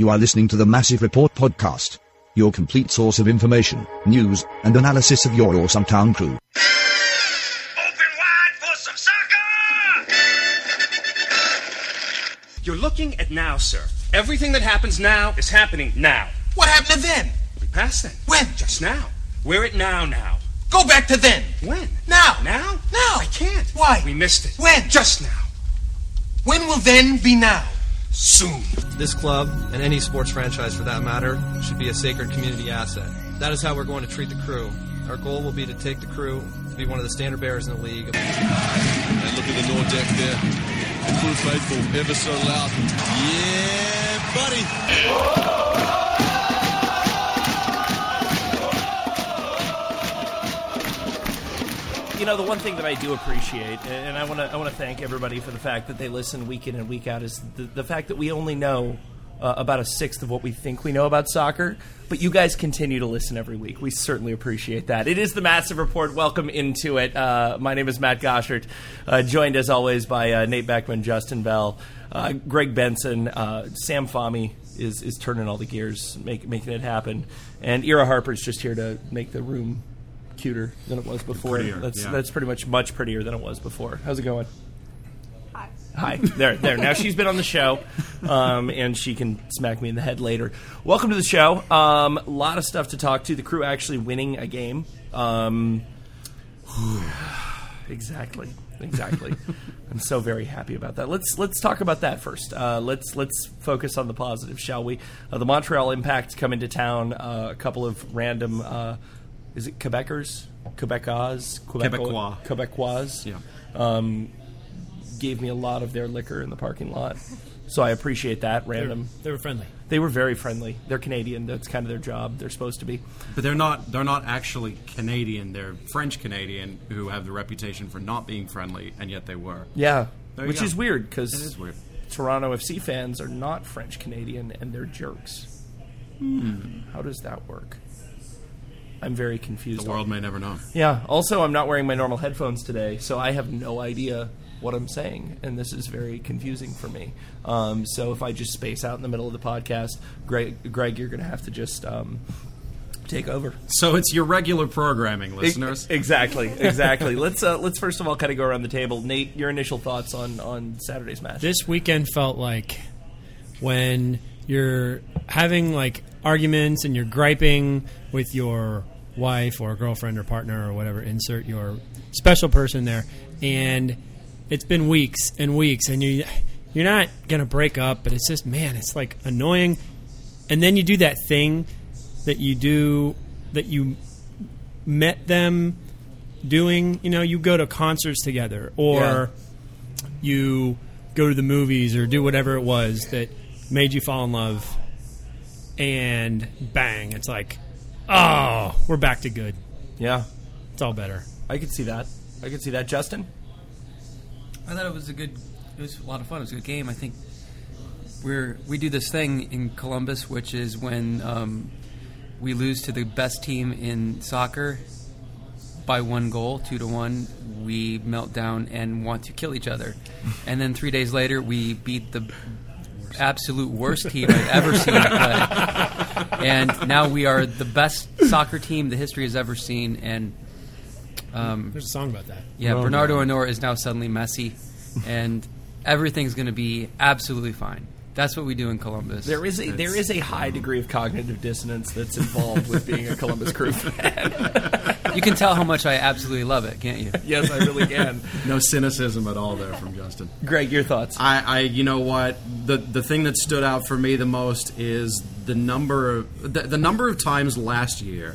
You are listening to the Massive Report podcast, your complete source of information, news, and analysis of your awesome town crew. Open wide for some soccer! You're looking at now, sir. Everything that happens now is happening now. What happened to then? We passed then. When? Just now. We're at now. Go back to then. When? Now. Now? Now. I can't. Why? We missed it. When? Just now. When will then be now? Soon. This club, and any sports franchise for that matter, should be a sacred community asset. That is how we're going to treat the crew. Our goal will be to take the crew to be one of the standard bearers in the league. And look at the Nord deck there. The crew faithful, ever so loud. Yeah, buddy. You know, the one thing that I do appreciate, and I want to thank everybody for the fact that they listen week in and week out, is the fact that we only know about a sixth of what we think we know about soccer, but you guys continue to listen every week. We certainly appreciate that. It is the Massive Report. Welcome into it. My name is Matt Goshert, joined as always by Nate Beckman, Justin Bell, Greg Benson, Sam Fahmy is turning all the gears, making it happen, and Ira Harper's just here to make the room cuter than it was before. That's pretty much prettier than it was before. How's it going? Hi. There. Now she's been on the show, and she can smack me in the head later. Welcome to the show. A lot of stuff to talk to. The crew actually winning a game. Exactly. I'm so very happy about that. Let's talk about that first. Let's focus on the positive, shall we? The Montreal Impact come into town. A couple of random. Is it Quebecers? Quebecois. Yeah. Gave me a lot of their liquor in the parking lot. So I appreciate that. Random. They were friendly. They were very friendly. They're Canadian. That's kind of their job. They're supposed to be. But they're not actually Canadian. They're French Canadian who have the reputation for not being friendly, and yet they were. Yeah. Which is weird because it is weird. Toronto FC fans are not French Canadian and they're jerks. How does that work? I'm very confused. The world may never know. Yeah. Also, I'm not wearing my normal headphones today, so I have no idea what I'm saying, and this is very confusing for me. So if I just space out in the middle of the podcast, Greg, you're going to have to just take over. So it's your regular programming, listeners. Exactly. Let's first of all kind of go around the table. Nate, your initial thoughts on Saturday's match. This weekend felt like when you're having like arguments and you're griping with your wife or girlfriend or partner or whatever, insert your special person there, and it's been weeks and weeks, and you're not going to break up, but it's just, man, it's like annoying. And then you do that thing that you met them doing, you go to concerts together, or you go to the movies, or do whatever it was that made you fall in love, and bang, it's like, oh, we're back to good. Yeah. It's all better. I could see that. Justin? I thought it was a lot of fun. It was a good game. I think we do this thing in Columbus, which is when we lose to the best team in soccer by 1 goal, 2-1, we melt down and want to kill each other. And then 3 days later, we beat the absolute worst team I've ever seen play. And now we are the best soccer team the history has ever seen. And there's a song about that. Yeah, Bernardo Honor is now suddenly Messi, and everything's going to be absolutely fine. That's what we do in Columbus. There is a high degree of cognitive dissonance that's involved with being a Columbus Crew fan. You can tell how much I absolutely love it, can't you? Yes, I really can. No cynicism at all there from Justin. Greg, your thoughts? You know what? The thing that stood out for me the most is the number of times last year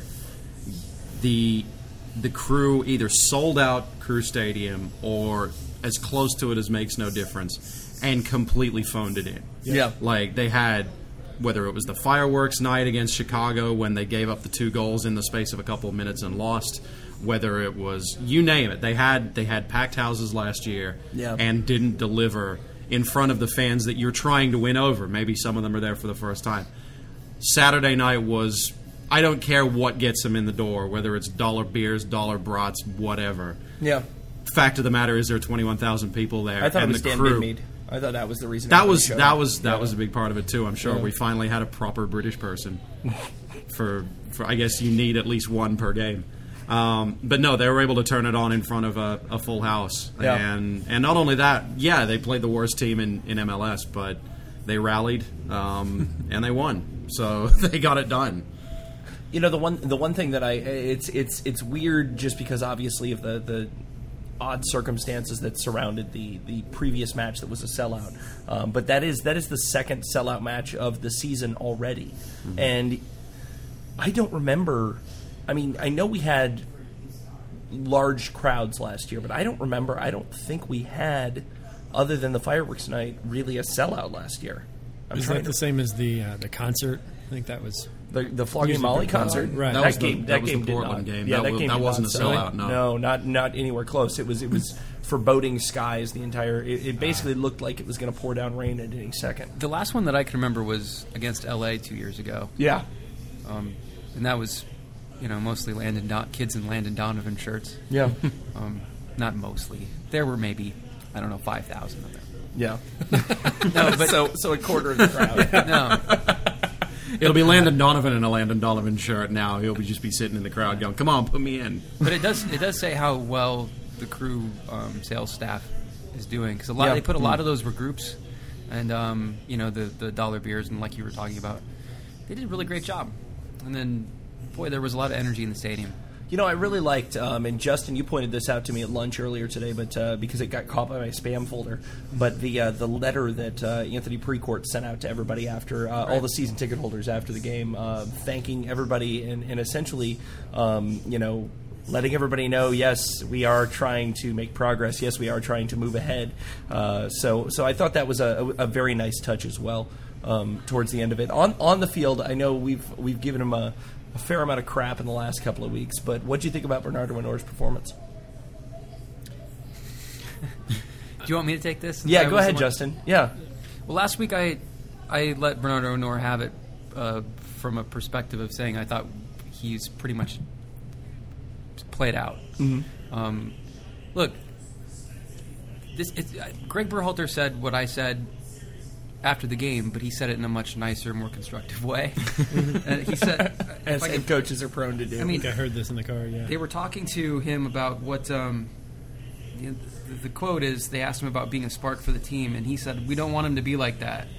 the Crew either sold out Crew Stadium or as close to it as makes no difference and completely phoned it in. Yeah. Like they had, whether it was the fireworks night against Chicago when they gave up the 2 goals in the space of a couple of minutes and lost, whether it was, you name it. They had packed houses last year and didn't deliver in front of the fans that you're trying to win over. Maybe some of them are there for the first time. Saturday night was, I don't care what gets them in the door, whether it's dollar beers, dollar brats, whatever. Yeah. Fact of the matter is there are 21,000 people there. I thought it was Dan Bidmead. I thought that was the reason. That was a big part of it too. I'm sure we finally had a proper British person. for I guess you need at least one per game. But no, they were able to turn it on in front of a full house, and not only that, they played the worst team in MLS, but they rallied and they won, so they got it done. You know, the one thing that it's weird just because obviously of the odd circumstances that surrounded the previous match that was a sellout, but that is the second sellout match of the season already, and I don't remember. I mean, I know we had large crowds last year, but I don't think we had, other than the fireworks night, really a sellout last year. Is that the same as the concert? I think that was the Flogging Molly concert. Right. That was the Portland game. Yeah, that wasn't a sellout. No, not anywhere close. It was foreboding skies. The entire it basically looked like it was going to pour down rain at any second. The last one that I can remember was against LA 2 years ago. Yeah, and that was, mostly kids in Landon Donovan shirts. Yeah, not mostly. There were maybe 5,000 of them. Yeah, no, but so a quarter of the crowd. No. It'll be Landon Donovan in a Landon Donovan shirt now. He'll just be sitting in the crowd going, "Come on, put me in." But it does say how well the crew sales staff is doing, because they put a lot of those were groups, and the dollar beers, and like you were talking about, they did a really great job. And then, boy, there was a lot of energy in the stadium. I really liked, and Justin, you pointed this out to me at lunch earlier today, but because it got caught by my spam folder. But the letter that Anthony Precourt sent out to everybody after all the season ticket holders after the game, thanking everybody and essentially, letting everybody know, yes, we are trying to make progress. Yes, we are trying to move ahead. So I thought that was a very nice touch as well. Towards the end of it, on the field, I know we've given him a fair amount of crap in the last couple of weeks, but what do you think about Bernardo Enor's performance? Do you want me to take this? Yeah, go ahead, Justin. Yeah. Well, last week I let Bernardo Enor have it from a perspective of saying I thought he's pretty much played out. Mm-hmm. Look, Greg Berhalter said what I said after the game, but he said it in a much nicer, more constructive way. He said, as head coaches are prone to do. I think I heard this in the car. Yeah, they were talking to him about what the quote is. They asked him about being a spark for the team, and he said, "We don't want him to be like that."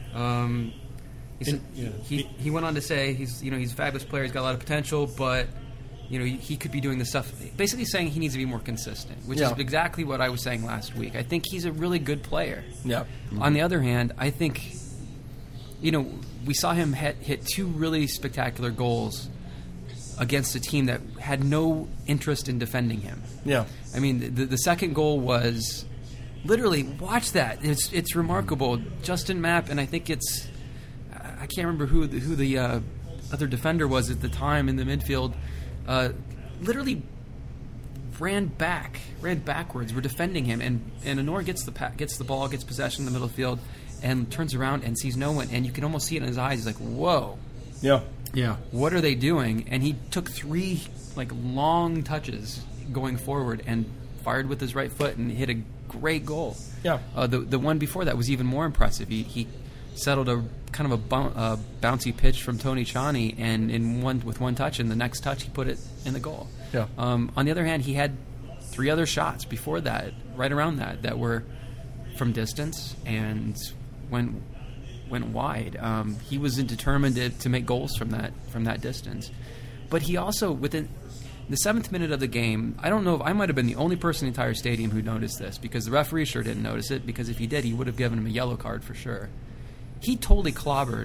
He went on to say he's a fabulous player. He's got a lot of potential, but he could be doing the stuff. Basically saying he needs to be more consistent, which is exactly what I was saying last week. I think he's a really good player. Yeah. Mm-hmm. On the other hand, I think, we saw him hit two really spectacular goals against a team that had no interest in defending him. Yeah. I mean, the second goal was literally, watch that. It's remarkable. Justin Mapp, and I think I can't remember who the other defender was at the time in the midfield. Literally ran backwards. We're defending him, and Enor gets the ball, gets possession in the middle of the field, and turns around and sees no one, and you can almost see it in his eyes. He's like, "Whoa, yeah, what are they doing?" And he took 3 long touches going forward and fired with his right foot and hit a great goal. Yeah, the one before that was even more impressive. He settled a kind of a bouncy pitch from Tony Tchani, and with one touch, and the next touch he put it in the goal. Yeah. On the other hand, he had 3 other shots before that, right around that were from distance and went wide. He was determined to make goals from that distance, but he also within the 7th minute of the game, I don't know if I might have been the only person in the entire stadium who noticed this, because the referee sure didn't notice it, because if he did, he would have given him a yellow card for sure. He totally clobbered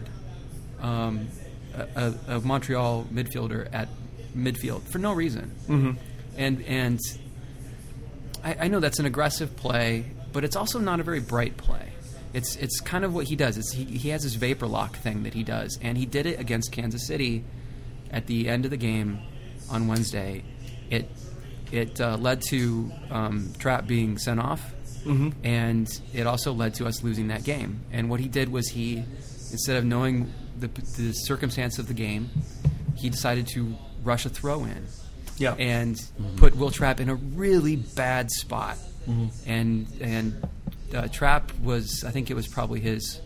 a Montreal midfielder at midfield for no reason. Mm-hmm. And I know that's an aggressive play, but it's also not a very bright play. It's kind of what he does. He has this vapor lock thing that he does, and he did it against Kansas City at the end of the game on Wednesday. It led to Trapp being sent off. Mm-hmm. And it also led to us losing that game. And what he did was instead of knowing the circumstance of the game, he decided to rush a throw in. Yeah. And put Will Trapp in a really bad spot. Mm-hmm. And Trapp was, I think it was probably his.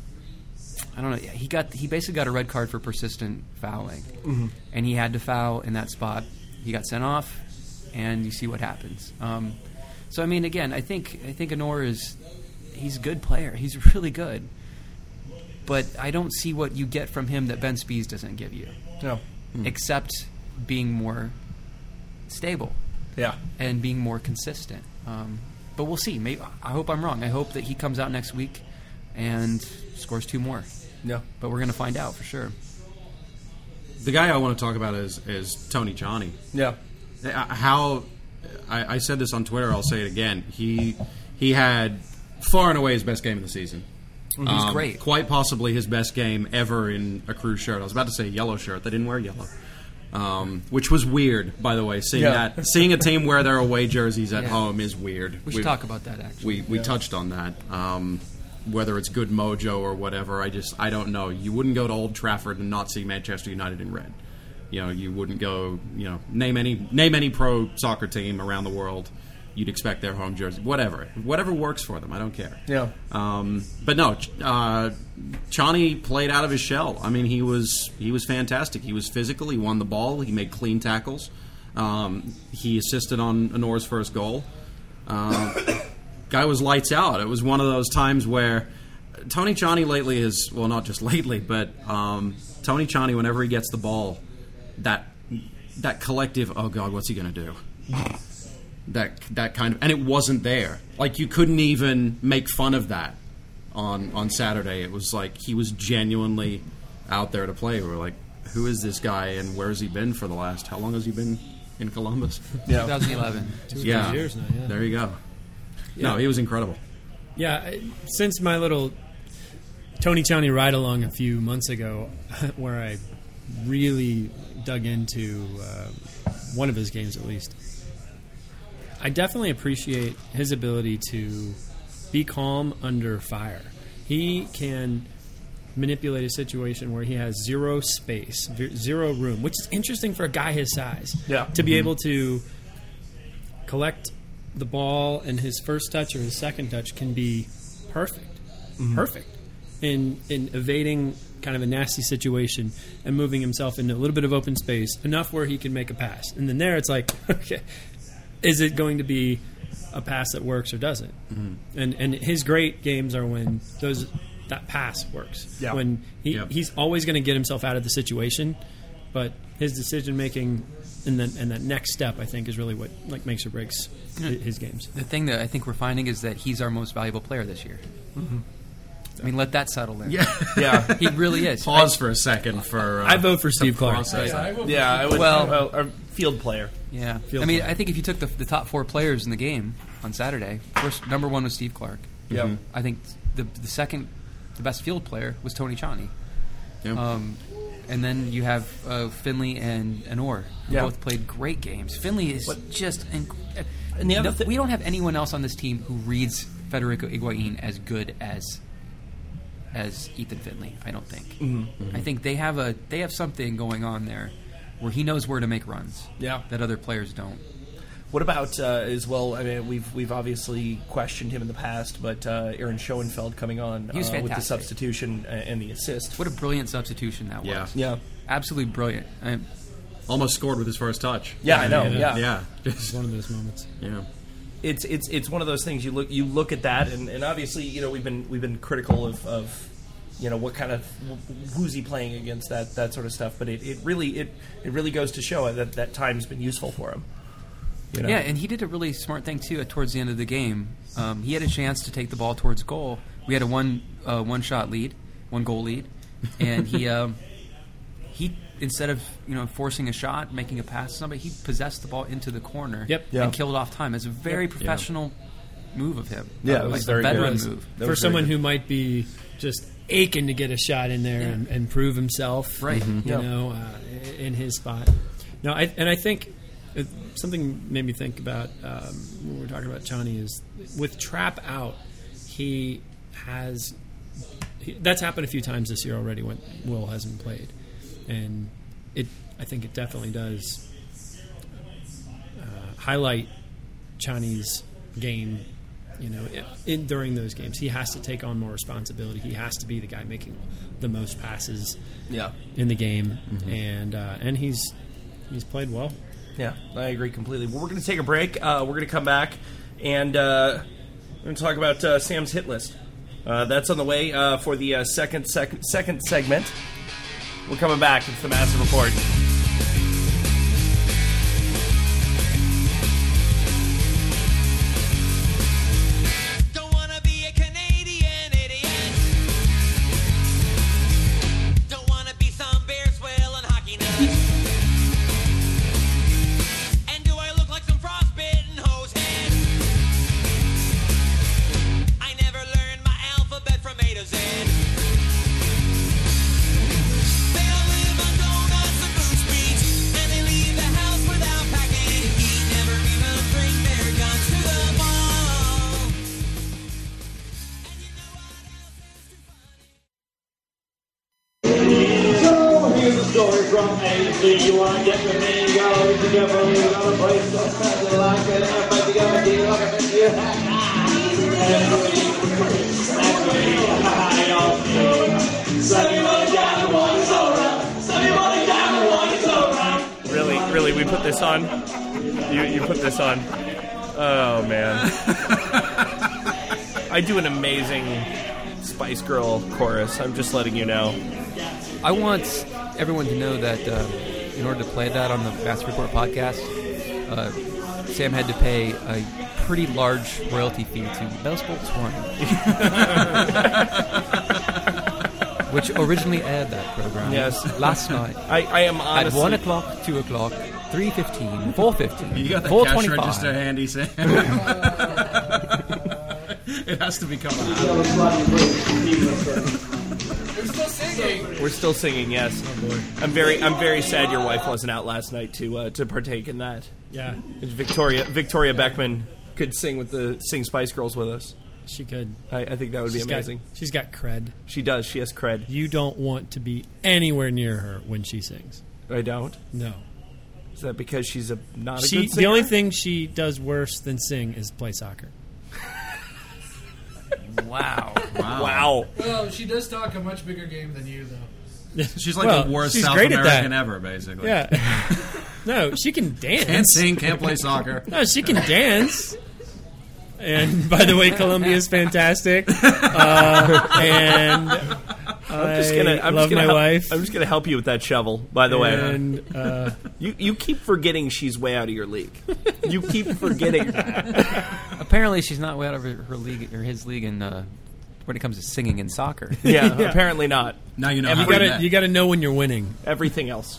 I don't know. He basically got a red card for persistent fouling, and he had to foul in that spot. He got sent off, and you see what happens. So I mean, again, I think Anor he's a good player. He's really good, but I don't see what you get from him that Ben Spies doesn't give you. No, except being more stable, and being more consistent. But we'll see. Maybe I hope I'm wrong. I hope that he comes out next week and scores 2 more. Yeah, but we're going to find out for sure. The guy I want to talk about is Tony Tchani. Yeah, how I said this on Twitter. I'll say it again. He had far and away his best game of the season. He's great. Quite possibly his best game ever in a Crew shirt. I was about to say yellow shirt. They didn't wear yellow. Which was weird, by the way. Seeing a team wear their away jerseys at home is weird. We should talk about that, actually. We touched on that. Whether it's good mojo or whatever, I don't know. You wouldn't go to Old Trafford and not see Manchester United in red. You wouldn't go. Name any pro soccer team around the world. You'd expect their home jersey. Whatever works for them. I don't care. Yeah. But no, Tchani played out of his shell. I mean, he was fantastic. He was physical. He won the ball. He made clean tackles. He assisted on Anor's first goal. Guy was lights out. It was one of those times where Tony Tchani lately is, well, not just lately, but Tony Tchani, whenever he gets the ball, that collective, oh God, what's he going to do? That kind of, and it wasn't there. Like, you couldn't even make fun of that on Saturday. It was like he was genuinely out there to play. We were like, who is this guy, and where's he been for the last? How long has he been in Columbus? 2011. 2 years now. Yeah. There you go. Yeah. No, he was incredible. Yeah, since my little Tony Tchani ride-along a few months ago, where I really dug into one of his games at least, I definitely appreciate his ability to be calm under fire. He can manipulate a situation where he has zero space, zero room, which is interesting for a guy his size. Yeah. To be able to collect the ball, and his first touch or his second touch can be perfect. Perfect in evading kind of a nasty situation and moving himself into a little bit of open space, enough where he can make a pass. And then there it's like, okay, is it going to be a pass that works or doesn't? And his great games are when that pass works. Yeah. When he's always going to get himself out of the situation, but his decision making and that next step, I think, is really what makes or breaks his games. The thing that I think we're finding is that he's our most valuable player this year. I mean, let that settle in. Yeah. He really is. Pause for a second for. I vote for Steve Clark. I would. Well, a field player. Yeah. Field I mean, player. I think if you took the top 4 players in the game on Saturday, first number 1 was Steve Clark. Yeah. I think the second, the best field player was Tony Tchani. Yeah. And then you have Finley and Anor, who both played great games. Finley is just... And the other we don't have anyone else on this team who reads Federico Higuain as good as Ethan Finley, I don't think. I think they have something going on there where he knows where to make runs that other players don't. What about as well? I mean, we've obviously questioned him in the past, but Aaron Schoenfeld coming on He was with the fantastic. substitution and the assist. What a brilliant substitution that was. Yeah. Absolutely brilliant. Almost scored with his first touch. Yeah, I know. Yeah. It's one of those moments. Yeah. It's one of those things. You look at that, and obviously, we've been critical of what kind of who's he playing against, that sort of stuff. But it really goes to show that time's been useful for him. Yeah, and he did a really smart thing too towards the end of the game. He had a chance to take the ball towards goal. We had a one goal lead, and he instead of forcing a shot, making a pass to somebody, he possessed the ball into the corner and killed off time. It's a very professional move of him. Yeah, it was like very a veteran good. move For someone who might be just aching to get a shot in there and prove himself, right? In his spot. No, I think something made me think about when we're talking about Tchani is with Trapp out, that's happened a few times this year already when Will hasn't played, and I think it definitely does highlight Tchani's game during those games. He has to take on more responsibility. He has to be the guy making the most passes in the game, and he's played well. Yeah, I agree completely. Well, we're going to take a break. We're going to come back, and we're going to talk about Sam's hit list. That's on the way for the second segment. We're coming back. It's the Massive Report. You want to get with me, go together, you got a place that's better like it, everybody together, deal like a bit you have. Really, we put this on? You put this on? Oh, man. I do an amazing Spice Girl chorus, I'm just letting you know. I want everyone to know that in order to play that on the Massive Report podcast, Sam had to pay a pretty large royalty fee to Bell Sports 1, which originally aired that program. Yes, last night. I am honestly at 1 o'clock, 2 o'clock, 3:15, 4:15. You got the 4:25. cash register handy, Sam. It has to be coming out. We're still singing, yes. Oh boy. I'm very sad your wife wasn't out last night to partake in that. Yeah. Victoria Beckman could sing Spice Girls with us. She could. I think that would be amazing. She's got cred. She does. She has cred. You don't want to be anywhere near her when she sings. I don't? No. Is that because she's not a good singer? The only thing she does worse than sing is play soccer. Wow. Well, she does talk a much bigger game than you, though. She's like the worst South American ever, basically. Yeah. No, she can dance. Can't sing, can't play soccer. No, she can dance. And by the way, Colombia's fantastic. And I love my wife. I'm just going to help you with that shovel, by the way. And you keep forgetting she's way out of your league. You keep forgetting that. Apparently, she's not way out of her league or his league in when it comes to singing and soccer. Yeah, apparently not. Now you know. You got to know when you're winning. Everything else.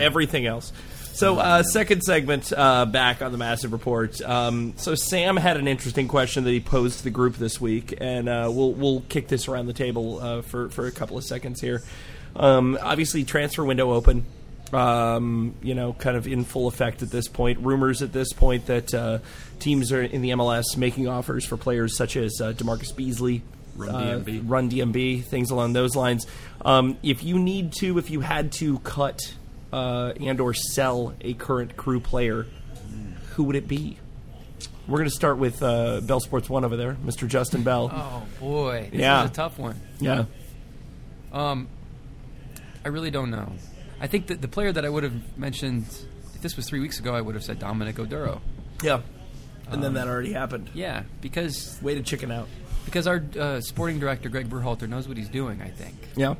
So, second segment back on the Massive Report. So Sam had an interesting question that he posed to the group this week, and we'll kick this around the table for a couple of seconds here. Obviously, transfer window open. Kind of in full effect at this point. Rumors at this point that teams are in the MLS making offers for players such as DeMarcus Beasley, Run DMB, things along those lines. If you had to cut and or sell a current Crew player, who would it be? We're going to start with Bell Sports 1 over there, Mr. Justin Bell. Oh, boy. This is a tough one. Yeah. I really don't know. I think that the player that I would have mentioned, if this was 3 weeks ago, I would have said Dominic Oduro. Yeah. And then that already happened. Yeah, because... Way to chicken out. Because our sporting director, Greg Berhalter, knows what he's doing, I think. Yeah.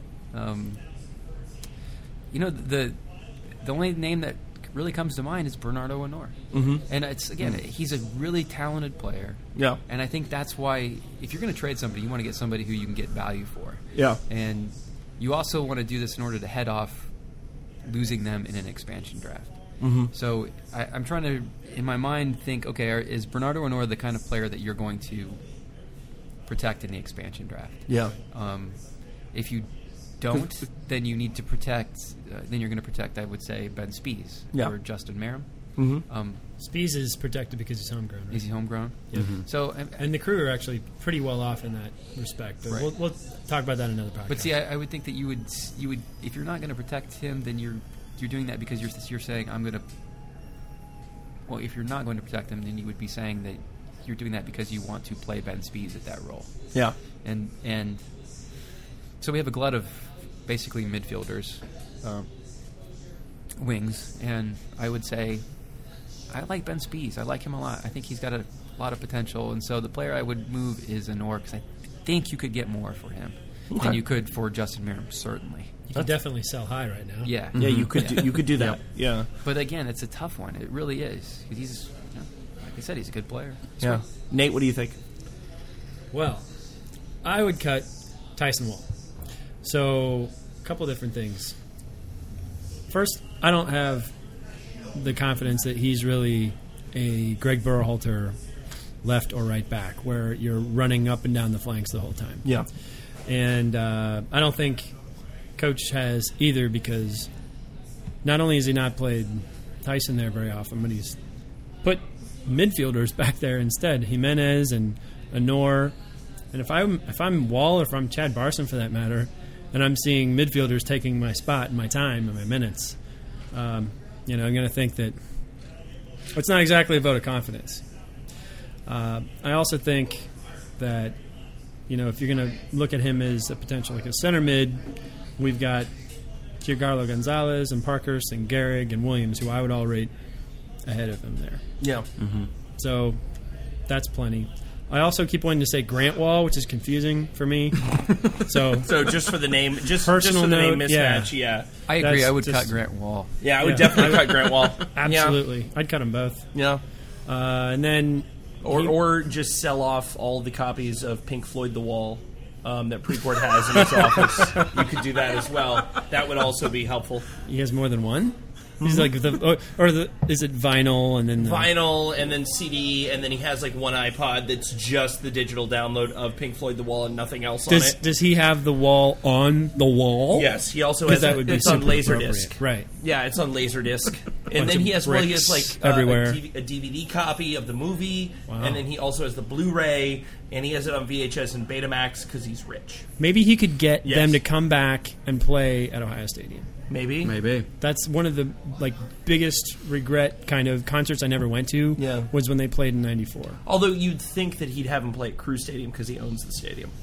The only name that really comes to mind is Bernardo Honor. Mm-hmm. And he's a really talented player. Yeah. And I think that's why, if you're going to trade somebody, you want to get somebody who you can get value for. Yeah. And you also want to do this in order to head off losing them in an expansion draft. Mm-hmm. So I'm trying to, in my mind, think, okay, is Bernardo Honor the kind of player that you're going to protect in the expansion draft? Yeah. If you don't, then you need to protect. Then you're going to protect, I would say, Ben Spies or Justin Merrim. Mm-hmm. Spies is protected because he's homegrown. Right? Is he homegrown? Yeah. Mm-hmm. So, and the Crew are actually pretty well off in that respect. But right. we'll talk about that in another podcast. But see, I would think that you would, if you're not going to protect him, then you're doing that because you're saying I'm going to. Well, if you're not going to protect him, then you would be saying that you're doing that because you want to play Ben Spies at that role. Yeah. And so we have a glut of basically midfielders, wings, and I would say I like Ben Spies. I like him a lot. I think he's got a lot of potential, and so the player I would move is Anor because I think you could get more for him than you could for Justin Meram, certainly. You can definitely sell high right now. Yeah. Yeah, you could do that. Yeah. But again, it's a tough one. It really is. He's, like I said, he's a good player. Yeah. Nate, what do you think? Well, I would cut Tyson Wall. So, a couple different things. First, I don't have the confidence that he's really a Greg Berhalter left or right back, where you're running up and down the flanks the whole time. Yeah. And I don't think Coach has either, because not only has he not played Tyson there very often, but he's put midfielders back there instead, Jimenez and Anor. And if I'm Wall, or if I'm Chad Barson for that matter, and I'm seeing midfielders taking my spot and my time and my minutes, I'm going to think that it's not exactly a vote of confidence. I also think that, if you're going to look at him as a potential like a center mid, we've got Giancarlo Gonzalez and Parkhurst and Gehrig and Williams, who I would all rate ahead of him there. Yeah. Mm-hmm. So that's plenty. I also keep wanting to say Grant Wall, which is confusing for me. So just for the name, just personal for the name note, mismatch, yeah. I agree. I would cut Grant Wall. Yeah, I would definitely cut Grant Wall. Absolutely. I'd cut them both. Yeah. And then... Or just sell off all the copies of Pink Floyd The Wall that Precourt has in his office. You could do that as well. That would also be helpful. He has more than one? He's like is it vinyl and then vinyl and then CD, and then he has like one iPod that's just the digital download of Pink Floyd The Wall and nothing else on it. Does he have the wall on the wall? Yes, he also has it's on Laserdisc. Right. Yeah, it's on Laserdisc. And then he has like everywhere. A DVD copy of the movie, wow. And then he also has the Blu-ray, and he has it on VHS and Betamax because he's rich. Maybe he could get them to come back and play at Ohio Stadium. Maybe. That's one of the biggest regret kind of concerts I never went to. Yeah. Was when they played in '94. Although you'd think that he'd have him play at Crew Stadium because he owns the stadium.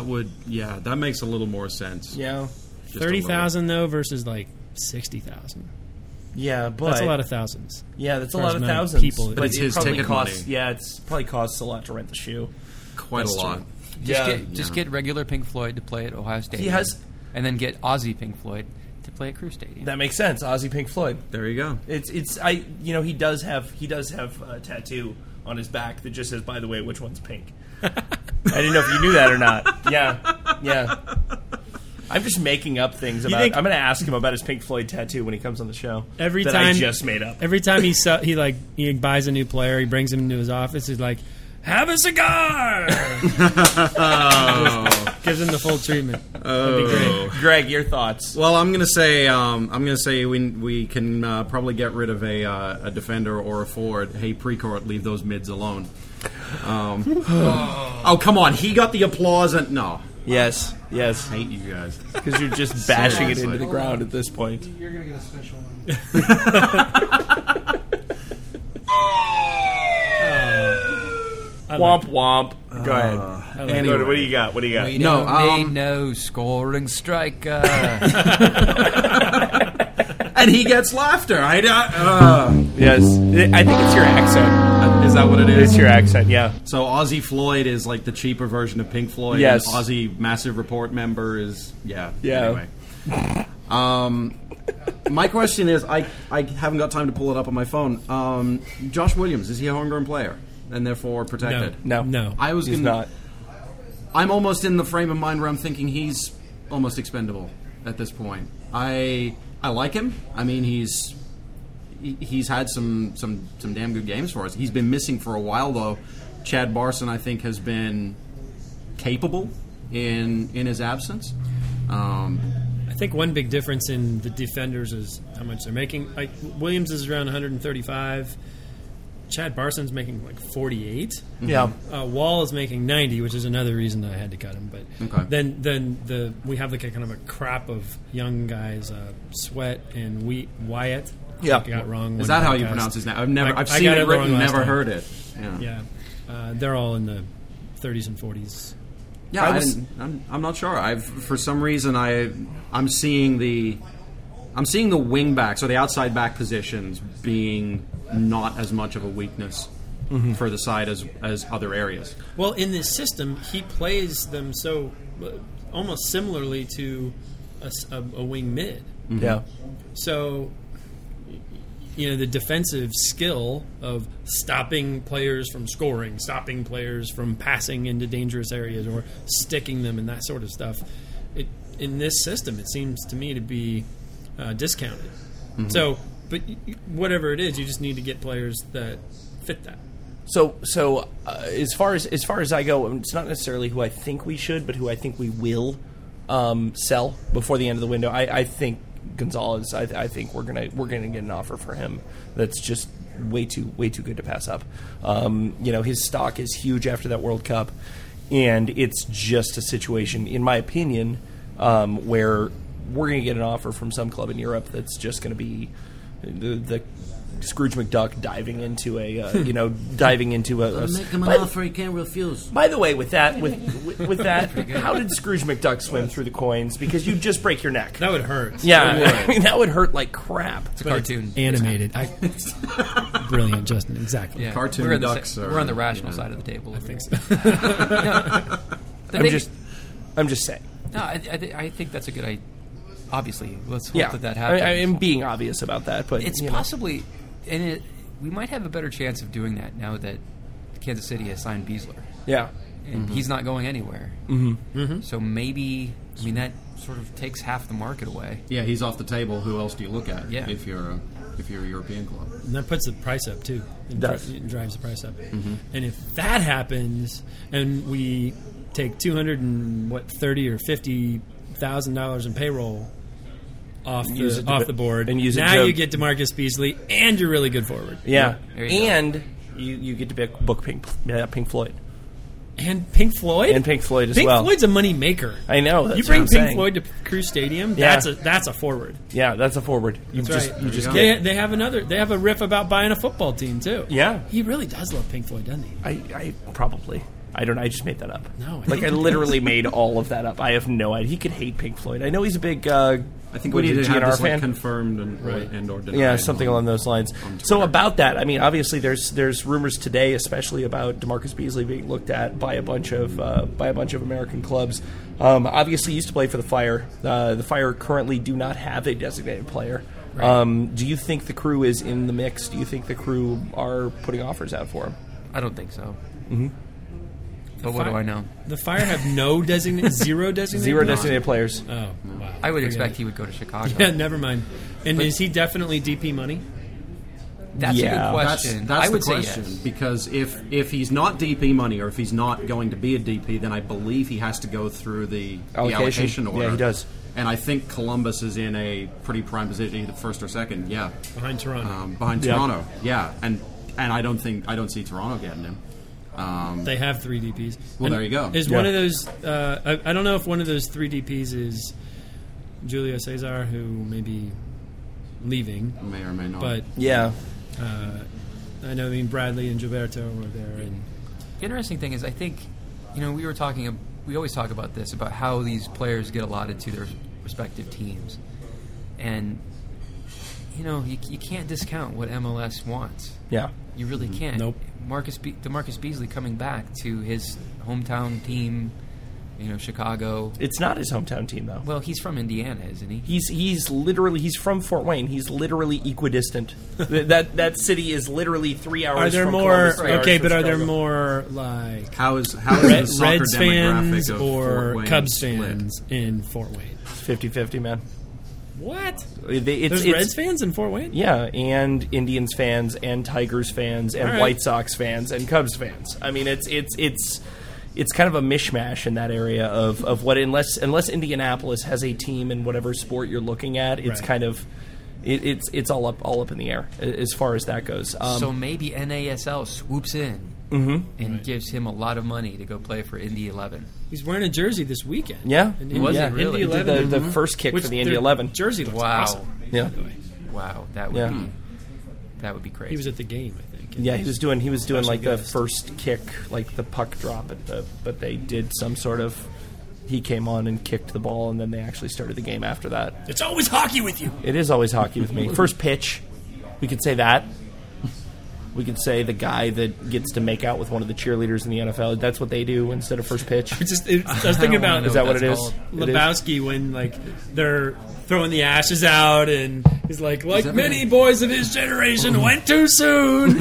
That makes a little more sense. Yeah. 30,000 though versus 60,000. Yeah, but that's a lot of thousands. Yeah, that's a lot of thousands. People, but it's his ticket money. Yeah, it's probably costs a lot to rent the shoe. Quite a lot. Just get regular Pink Floyd to play at Ohio Stadium. And then get Ozzy Pink Floyd to play at Crew Stadium. That makes sense. Ozzy Pink Floyd. There you go. He does have a tattoo on his back that just says, by the way, which one's pink. I didn't know if you knew that or not. Yeah. I'm just making up things about. I'm going to ask him about his Pink Floyd tattoo when he comes on the show. I just made up. Every time he buys a new player, he brings him into his office. He's like, "Have a cigar." Gives him the full treatment. That'd be great. Greg, your thoughts? Well, I'm going to say we can probably get rid of a defender or a forward. Hey, Precourt, leave those mids alone. Oh, come on! He got the applause and no. Yes. I hate you guys because you're just bashing it into the ground at this point. You're gonna get a special one. Womp womp. Go ahead. Anyway. What do you got? We don't need no scoring striker. And he gets laughter. Yes, I think it's your accent. Is that what it is? It's your accent, yeah. So Ozzy Floyd is like the cheaper version of Pink Floyd. Yes. And Ozzy Massive Report member is Anyway. My question is, I haven't got time to pull it up on my phone. Josh Williams, is he a homegrown player and therefore protected? No. He's not. I'm almost in the frame of mind where I'm thinking he's almost expendable at this point. I like him. I mean, he's had some damn good games for us. He's been missing for a while, though. Chad Barson, I think, has been capable in his absence. I think one big difference in the defenders is how much they're making. Like Williams is around 135. Chad Barson's making 48. Yeah. Wall is making 90, which is another reason I had to cut him. But then we have kind of a crop of young guys, Sweat and Wyatt. Yeah. I got wrong. Is one that how you podcast. pronounce his name? I've I seen got it wrong written, last never time. heard it. Yeah. They're all in the 30s and 40s. Yeah, I'm not sure. For some reason I'm seeing the wing backs or the outside back positions being not as much of a weakness for the side as other areas. Well, in this system, he plays them so almost similarly to a wing mid. Yeah. So, the defensive skill of stopping players from scoring, stopping players from passing into dangerous areas, or sticking them and that sort of stuff, in this system, it seems to me to be discounted. So, but whatever it is, you just need to get players that fit that. So as far as I go, it's not necessarily who I think we should, but who I think we will sell before the end of the window. I think Gonzalez. I think we're gonna get an offer for him that's just way too good to pass up. His stock is huge after that World Cup, and it's just a situation, in my opinion, where we're going to get an offer from some club in Europe that's just going to be the Scrooge McDuck diving into a make him an offer he can't refuse. By the way, with that, how did Scrooge McDuck swim through the coins? Because you just break your neck. That would hurt. Yeah, I mean, that would hurt like crap. It's a cartoon. Animated. Brilliant, Justin. Exactly. Yeah. Cartoon ducks. We're on the rational side of the table. I think so. I'm just saying. No, I think that's a good idea. Obviously, let's hope that happens. I am being obvious about that, but it's possibly, and we might have a better chance of doing that now that Kansas City has signed Beasler. Yeah, and he's not going anywhere. So maybe, that sort of takes half the market away. Yeah, he's off the table. Who else do you look at? Yeah. if you're a European club, and that puts the price up too. It drives the price up. And if that happens, and we take $230,000 or $50,000 in payroll off the board, and use now you get DeMarcus Beasley, and you're really good forward. Yeah, and you get to book Pink Floyd. And Pink Floyd? And Pink Floyd as Pink well. Pink Floyd's a money maker. I know. That's you bring what I'm Pink saying. Floyd to Crew Stadium, Yeah. that's a forward. Yeah, that's a forward. You just They have a riff about buying a football team too. Yeah. He really does love Pink Floyd, doesn't he? I probably. I don't know. I just made that up. No. I literally made all of that up. I have no idea. He could hate Pink Floyd. I know he's a big I think we need to have GNR this fan. confirmed and or denied. Yeah, something along those lines. So about that, obviously there's rumors today, especially about DeMarcus Beasley being looked at by a bunch of American clubs. Obviously, he used to play for the Fire. The Fire currently do not have a designated player. Right. Do you think the Crew is in the mix? Do you think the Crew are putting offers out for him? I don't think so. Mm-hmm. But what do I know? The Fire have zero designated Zero designated players. Oh, wow. I would expect he would go to Chicago. Yeah, never mind. And is he definitely DP money? That's a good question. That's I would the question, say yes. because if he's not DP money, or if he's not going to be a DP, then I believe he has to go through the allocation order. Yeah, he does. And I think Columbus is in a pretty prime position, either first or second. Yeah, behind Toronto. Toronto. Yeah, and I don't see Toronto getting him. They have 3 DPs. Well, and there you go. Is one of those? I don't know if one of those 3 DPs is Julio Cesar, who may be leaving, may or may not. But yeah, I know. Bradley and Gilberto were there. And the interesting thing is, I think we always talk about this, about how these players get allotted to their respective teams, and you can't discount what MLS wants. Yeah, you really can't. Nope. DeMarcus Beasley coming back to his hometown team, Chicago. It's not his hometown team though. Well, he's from Indiana, isn't he? He's from Fort Wayne. He's literally equidistant. that city is literally 3 hours. Are there from more? Columbus, Okay, but are there more like how is the soccer Reds fans demographic of or Fort Wayne Cubs split? fans in Fort Wayne? 50-50, man. What? It's Reds fans in Fort Wayne? Yeah, and Indians fans, and Tigers fans, and White Sox fans, and Cubs fans. It's kind of a mishmash in that area of what unless Indianapolis has a team in whatever sport you're looking at, it's kind of it's all up in the air as far as that goes. So maybe NASL swoops in and gives him a lot of money to go play for Indy 11. He's wearing a jersey this weekend. Yeah, was it really? Indy He 11, did the first kick for the Indy 11 jersey looks wow. awesome. Yeah. wow, that would be crazy. He was at the game, I think. Yeah, he was doing like the guest. first kick, like the puck drop, but they did some sort of. He came on and kicked the ball, and then they actually started the game after that. It's always hockey with you. It is always hockey with me. First pitch, we could say that. We could say the guy that gets to make out with one of the cheerleaders in the NFL. That's what they do instead of first pitch. I was thinking about is that what it is? Lebowski when like they're throwing the ashes out, and he's like many boys of his generation went too soon.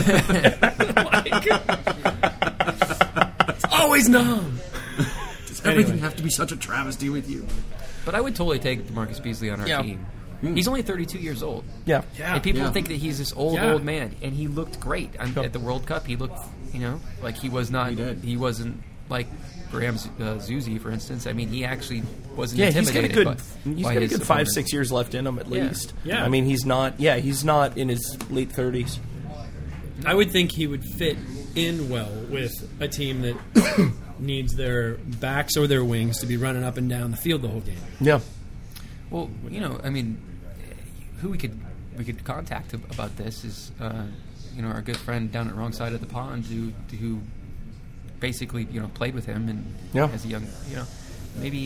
It's always numb. Everything have to be such a travesty with you. But I would totally take Marcus Beasley on our team. He's only 32 years old. Yeah. And people think that he's this old man, and he looked great at the World Cup. He looked, like he was not. He wasn't like Graham Zusi, for instance. I mean, he actually wasn't intimidated. He's got a good 5-6 years left in him at least. Yeah. I mean, he's not in his late 30s. I would think he would fit in well with a team that needs their backs or their wings to be running up and down the field the whole game. Yeah. Well, I mean, who we could contact about this is our good friend down at Wrong Side of the Pond who basically played with him and as a young maybe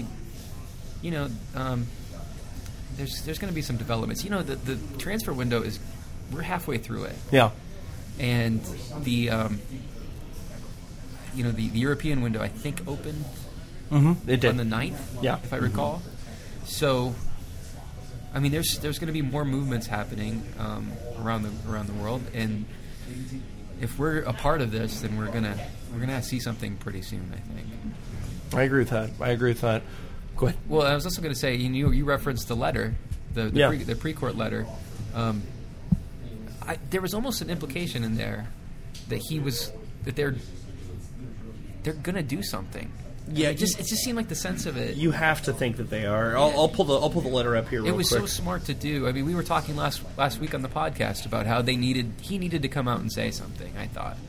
there's going to be some developments. The transfer window we're halfway through it. Yeah. And the the European window I think opened it did. on the 9th, if I recall. So I mean, there's going to be more movements happening around the world, and if we're a part of this, then we're gonna see something pretty soon, I think. I agree with that. Go ahead. Well, I was also going to say, you referenced the letter, the pre-court letter. There was almost an implication in there that they're going to do something. Yeah, it just seemed like the sense of it. You have to think that they are. I'll pull the letter up here. Real quick. It was so smart to do. I mean, we were talking last week on the podcast about how he needed to come out and say something. I thought,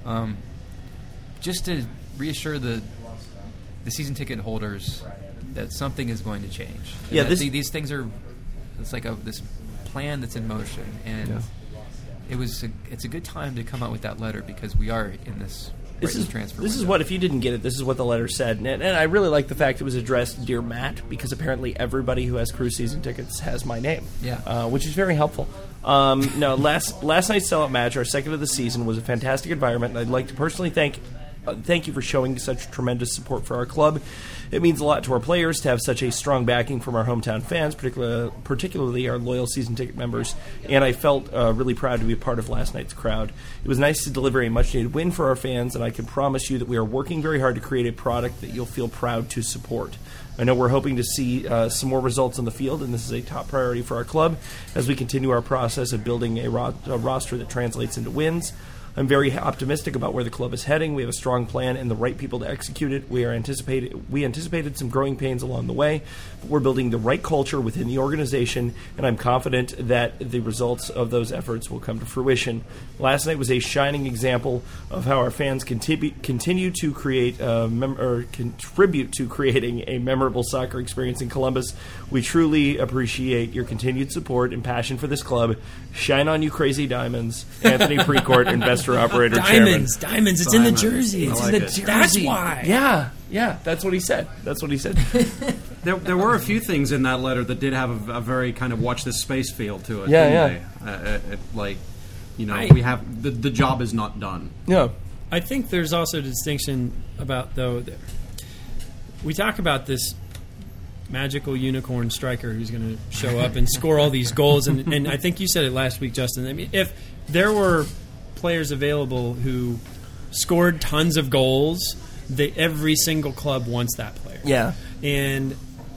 just to reassure the season ticket holders that something is going to change. Yeah, these things are. It's like this plan that's in motion, and it's a good time to come out with that letter because we are in this. This is what, if you didn't get it, this is what the letter said. And I really like the fact it was addressed Dear Matt, because apparently everybody who has Crew season tickets has my name. Yeah. Which is very helpful. No, last night's sellout match, our second of the season, was a fantastic environment, and I'd like to personally thank you for showing such tremendous support for our club. It means a lot to our players to have such a strong backing from our hometown fans, particularly our loyal season ticket members, and I felt really proud to be a part of last night's crowd. It was nice to deliver a much-needed win for our fans, and I can promise you that we are working very hard to create a product that you'll feel proud to support. I know we're hoping to see some more results on the field, and this is a top priority for our club as we continue our process of building a roster that translates into wins. I'm very optimistic about where the club is heading. We have a strong plan and the right people to execute it. We anticipated some growing pains along the way, but we're building the right culture within the organization, and I'm confident that the results of those efforts will come to fruition. Last night was a shining example of how our fans continue to create contribute to creating a memorable soccer experience in Columbus. We truly appreciate your continued support and passion for this club. Shine on, you crazy diamonds. Anthony Precourt, investor operator chairman. Diamonds. It's in the jersey. It's in the jersey. That's why. Yeah. That's what he said. There were a few things in that letter that did have a very kind of watch this space feel to it. Yeah. We have the job is not done. Yeah. I think there's also a distinction about we talk about this magical unicorn striker who's going to show up and score all these goals, and I think you said it last week, Justin. I mean, if there were players available who scored tons of goals, every single club wants that player. Yeah. And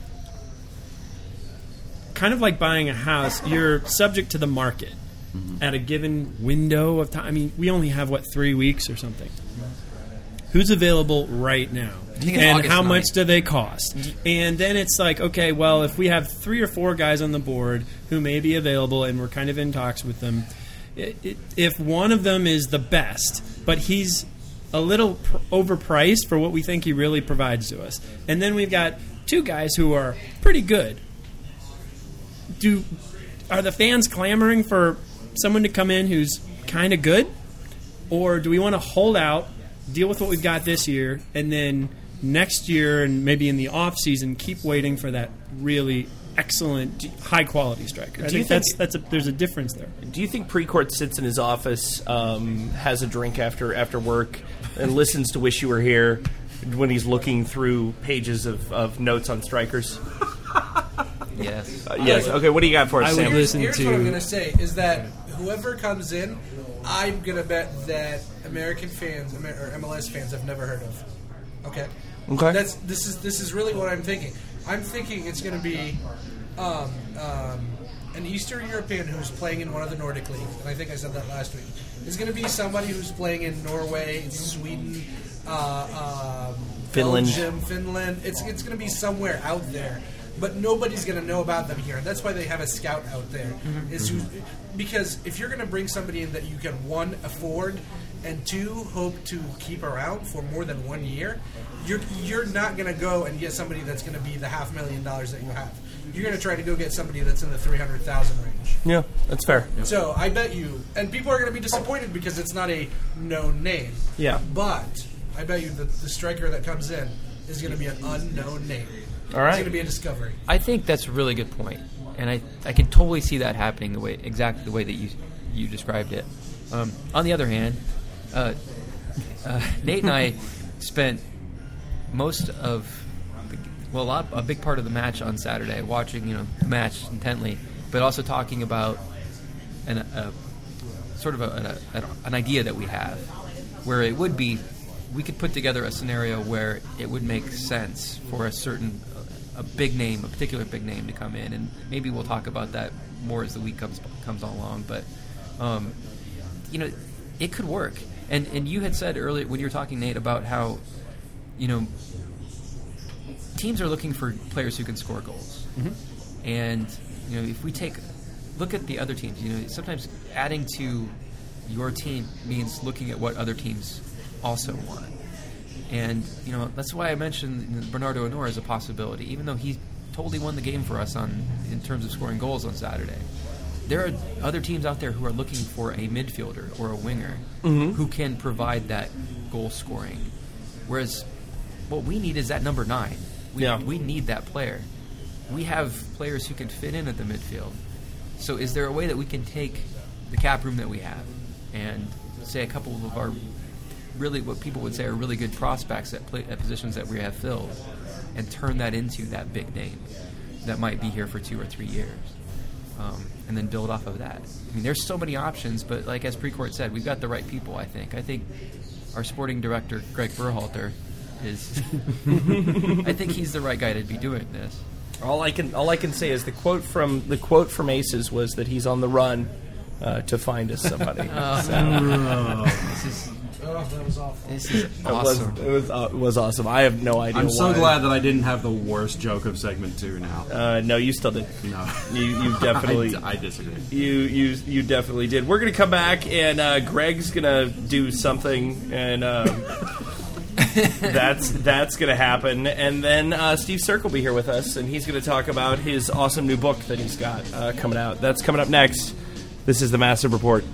kind of like buying a house, you're subject to the market at a given window of time. I mean, we only have, 3 weeks or something. Who's available right now? And how much do they cost? And then it's like, okay, well, if we have 3 or 4 guys on the board who may be available and we're kind of in talks with them, if one of them is the best, but he's a little overpriced for what we think he really provides to us, and then we've got 2 guys who are pretty good, are the fans clamoring for someone to come in who's kind of good? Or do we want to hold out, deal with what we've got this year, and then next year and maybe in the off season keep waiting for that really excellent, high-quality striker? I think there's a difference there. Do you think Precourt sits in his office, has a drink after work, and listens to Wish You Were Here when he's looking through pages of notes on strikers? Yes. Yes. Okay, what do you got for us, Sam? Here's what I'm going to say, is that whoever comes in, I'm going to bet that American fans, or MLS fans, have never heard of. Okay? Okay. This is really what I'm thinking. I'm thinking it's going to be an Eastern European who's playing in one of the Nordic leagues, and I think I said that last week. It's going to be somebody who's playing in Norway, Sweden, Finland. Belgium, Finland. It's going to be somewhere out there, but nobody's going to know about them here, and that's why they have a scout out there. Because if you're going to bring somebody in that you can, one, afford, and two, hope to keep around for more than 1 year, you're not going to go and get somebody that's going to be the $500,000 that you have. You're going to try to go get somebody that's in the 300,000 range. Yeah, that's fair. So I bet you, and people are going to be disappointed because it's not a known name. Yeah. But I bet you that the striker that comes in is going to be an unknown name. All right. It's going to be a discovery. I think that's a really good point, and I can totally see that happening exactly the way that you described it. On the other hand, Nate and I spent most of a big part of the match on Saturday watching the match intently, but also talking about an idea that we have, where it would be we could put together a scenario where it would make sense for a particular big name to come in, and maybe we'll talk about that more as the week comes along. But it could work. And you had said earlier when you were talking, Nate, about how teams are looking for players who can score goals. Mm-hmm. And if we look at the other teams, sometimes adding to your team means looking at what other teams also want. And that's why I mentioned Bernardo Honor as a possibility, even though he totally won the game for us in terms of scoring goals on Saturday. There are other teams out there who are looking for a midfielder or a winger who can provide that goal scoring. Whereas what we need is that number 9. We need that player. We have players who can fit in at the midfield. So is there a way that we can take the cap room that we have and say a couple of our really what people would say are really good prospects at positions that we have filled and turn that into that big name that might be here for 2 or 3 years? And then build off of that. I mean, there's so many options, but like as Precourt said, we've got the right people, I think. I think our sporting director, Greg Berhalter, is... I think he's the right guy to be doing this. All I can say is the quote from Aces was that he's on the run to find us somebody. That was awful. This is awesome. It was awesome. I have no idea. I'm so glad that I didn't have the worst joke of segment 2 now. No, you still did. No, you definitely. I disagree. You definitely did. We're gonna come back and Greg's gonna do something, and that's gonna happen. And then Steve Cirque will be here with us, and he's gonna talk about his awesome new book that he's got coming out. That's coming up next. This is the Massive Report.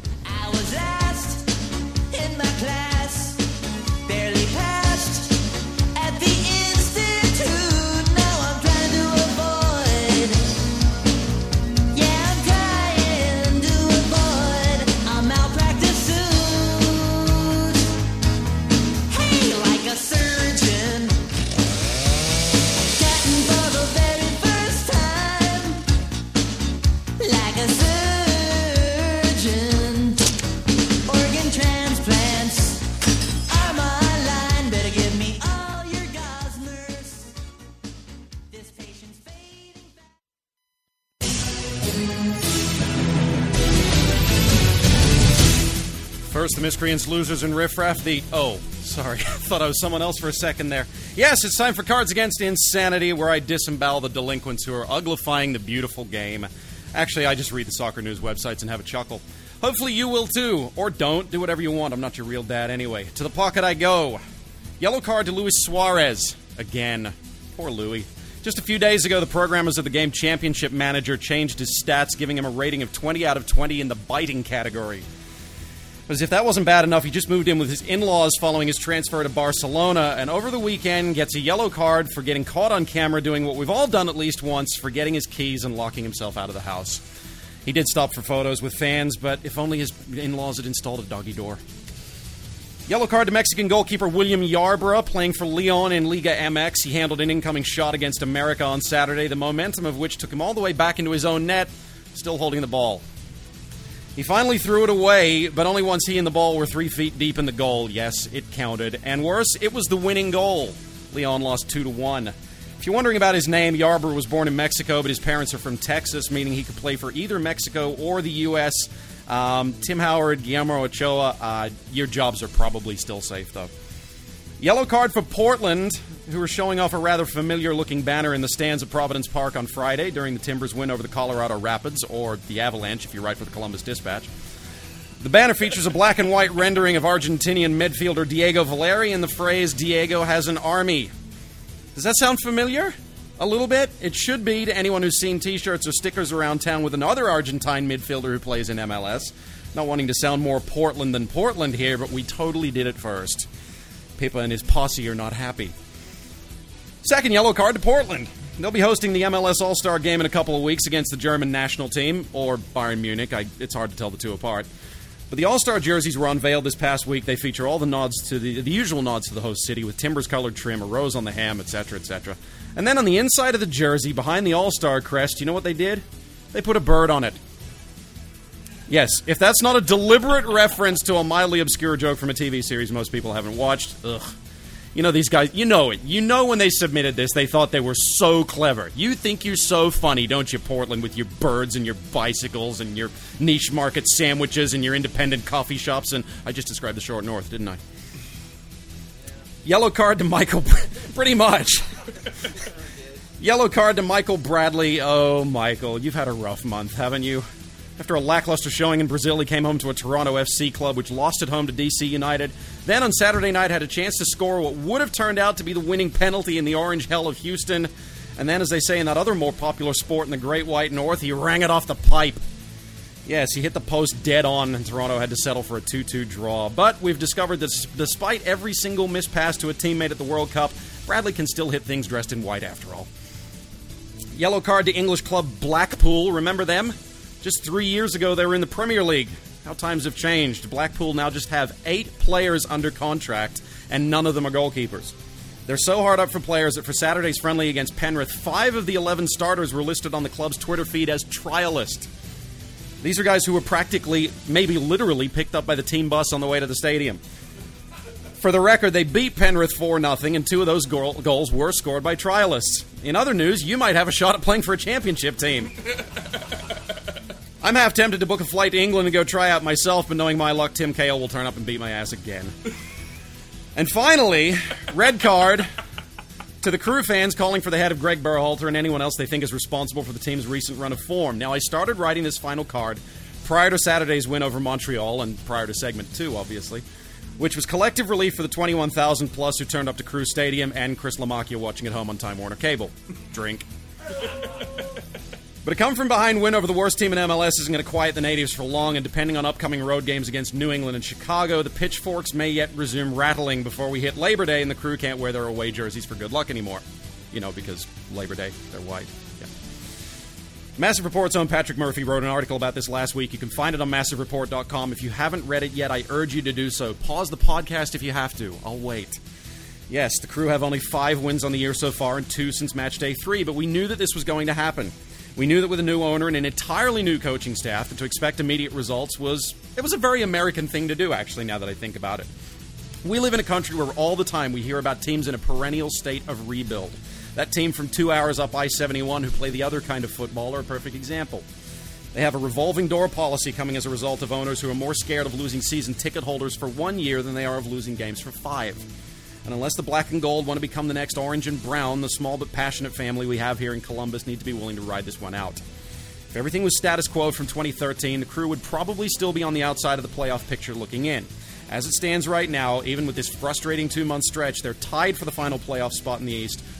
First, the miscreants, losers, and riffraff. Sorry, I thought I was someone else for a second there. Yes, it's time for Cards Against Insanity, where I disembowel the delinquents who are uglifying the beautiful game. Actually, I just read the soccer news websites and have a chuckle. Hopefully you will too, or don't. Do whatever you want. I'm not your real dad anyway. To the pocket I go. Yellow card to Luis Suarez. Again. Poor Louis. Just a few days ago, the programmers of the game Championship Manager changed his stats, giving him a rating of 20 out of 20 in the biting category. But as if that wasn't bad enough, he just moved in with his in-laws following his transfer to Barcelona, and over the weekend gets a yellow card for getting caught on camera doing what we've all done at least once, forgetting his keys and locking himself out of the house. He did stop for photos with fans, but if only his in-laws had installed a doggy door. Yellow card to Mexican goalkeeper William Yarbrough, playing for Leon in Liga MX. He handled an incoming shot against America on Saturday, the momentum of which took him all the way back into his own net, still holding the ball. He finally threw it away, but only once he and the ball were 3 feet deep in the goal. Yes, it counted. And worse, it was the winning goal. Leon lost 2-1. If you're wondering about his name, Yarbrough was born in Mexico, but his parents are from Texas, meaning he could play for either Mexico or the U.S. Tim Howard, Guillermo Ochoa, your jobs are probably still safe, though. Yellow card for Portland, who were showing off a rather familiar-looking banner in the stands at Providence Park on Friday during the Timbers' win over the Colorado Rapids, or the Avalanche if you write for the Columbus Dispatch. The banner features a black and white rendering of Argentinian midfielder Diego Valeri and the phrase, "Diego has an army." Does that sound familiar? A little bit? It should be to anyone who's seen t-shirts or stickers around town with another Argentine midfielder who plays in MLS. Not wanting to sound more Portland than Portland here, but we totally did it first. Pippa and his posse are not happy. Second yellow card to Portland. They'll be hosting the MLS All-Star Game in a couple of weeks against the German national team, or Bayern Munich. It's hard to tell the two apart. But the All-Star jerseys were unveiled this past week. They feature all the nods to the usual nods to the host city, with Timbers-colored trim, a rose on the ham, etc., etc. And then on the inside of the jersey, behind the All-Star crest, you know what they did? They put a bird on it. Yes, if that's not a deliberate reference to a mildly obscure joke from a TV series most people haven't watched, ugh. You know these guys, you know it. You know when they submitted this, they thought they were so clever. You think you're so funny, don't you, Portland, with your birds and your bicycles and your niche market sandwiches and your independent coffee shops, and I just described the Short North, didn't I? Yellow card to Michael, pretty much. Yellow card to Michael Bradley. Oh, Michael, you've had a rough month, haven't you? After a lackluster showing in Brazil, he came home to a Toronto FC club, which lost at home to DC United. Then on Saturday night, had a chance to score what would have turned out to be the winning penalty in the orange hell of Houston. And then, as they say in that other more popular sport in the Great White North, he rang it off the pipe. Yes, he hit the post dead on, and Toronto had to settle for a 2-2 draw. But we've discovered that despite every single missed pass to a teammate at the World Cup, Bradley can still hit things dressed in white after all. Yellow card to English club Blackpool. Remember them? Just 3 years ago, they were in the Premier League. How times have changed. Blackpool now just have 8 players under contract, and none of them are goalkeepers. They're so hard up for players that for Saturday's friendly against Penrith, 5 of the 11 starters were listed on the club's Twitter feed as trialist. These are guys who were practically, maybe literally, picked up by the team bus on the way to the stadium. For the record, they beat Penrith 4-0, and 2 of those goals were scored by trialists. In other news, you might have a shot at playing for a championship team. I'm half tempted to book a flight to England and go try out myself, but knowing my luck, Tim Cahill will turn up and beat my ass again. And finally, red card to the Crew fans calling for the head of Greg Berhalter and anyone else they think is responsible for the team's recent run of form. Now, I started writing this final card prior to Saturday's win over Montreal, and prior to segment 2, obviously, which was collective relief for the 21,000-plus who turned up to Crew Stadium and Chris Lamacchia watching at home on Time Warner Cable. Drink. But a come-from-behind win over the worst team in MLS isn't going to quiet the natives for long, and depending on upcoming road games against New England and Chicago, the pitchforks may yet resume rattling before we hit Labor Day, and the Crew can't wear their away jerseys for good luck anymore. You know, because Labor Day, they're white. Yeah. Massive Report's own Patrick Murphy wrote an article about this last week. You can find it on MassiveReport.com. If you haven't read it yet, I urge you to do so. Pause the podcast if you have to. I'll wait. Yes, the Crew have only 5 wins on the year so far and 2 since match day 3, but we knew that this was going to happen. We knew that with a new owner and an entirely new coaching staff, that to expect immediate results was a very American thing to do, actually, now that I think about it. We live in a country where all the time we hear about teams in a perennial state of rebuild. That team from 2 hours up I-71 who play the other kind of football are a perfect example. They have a revolving door policy coming as a result of owners who are more scared of losing season ticket holders for 1 year than they are of losing games for 5. And unless the black and gold want to become the next orange and brown, the small but passionate family we have here in Columbus need to be willing to ride this one out. If everything was status quo from 2013, the Crew would probably still be on the outside of the playoff picture looking in. As it stands right now, even with this frustrating 2-month stretch, they're tied for the final playoff spot in the East,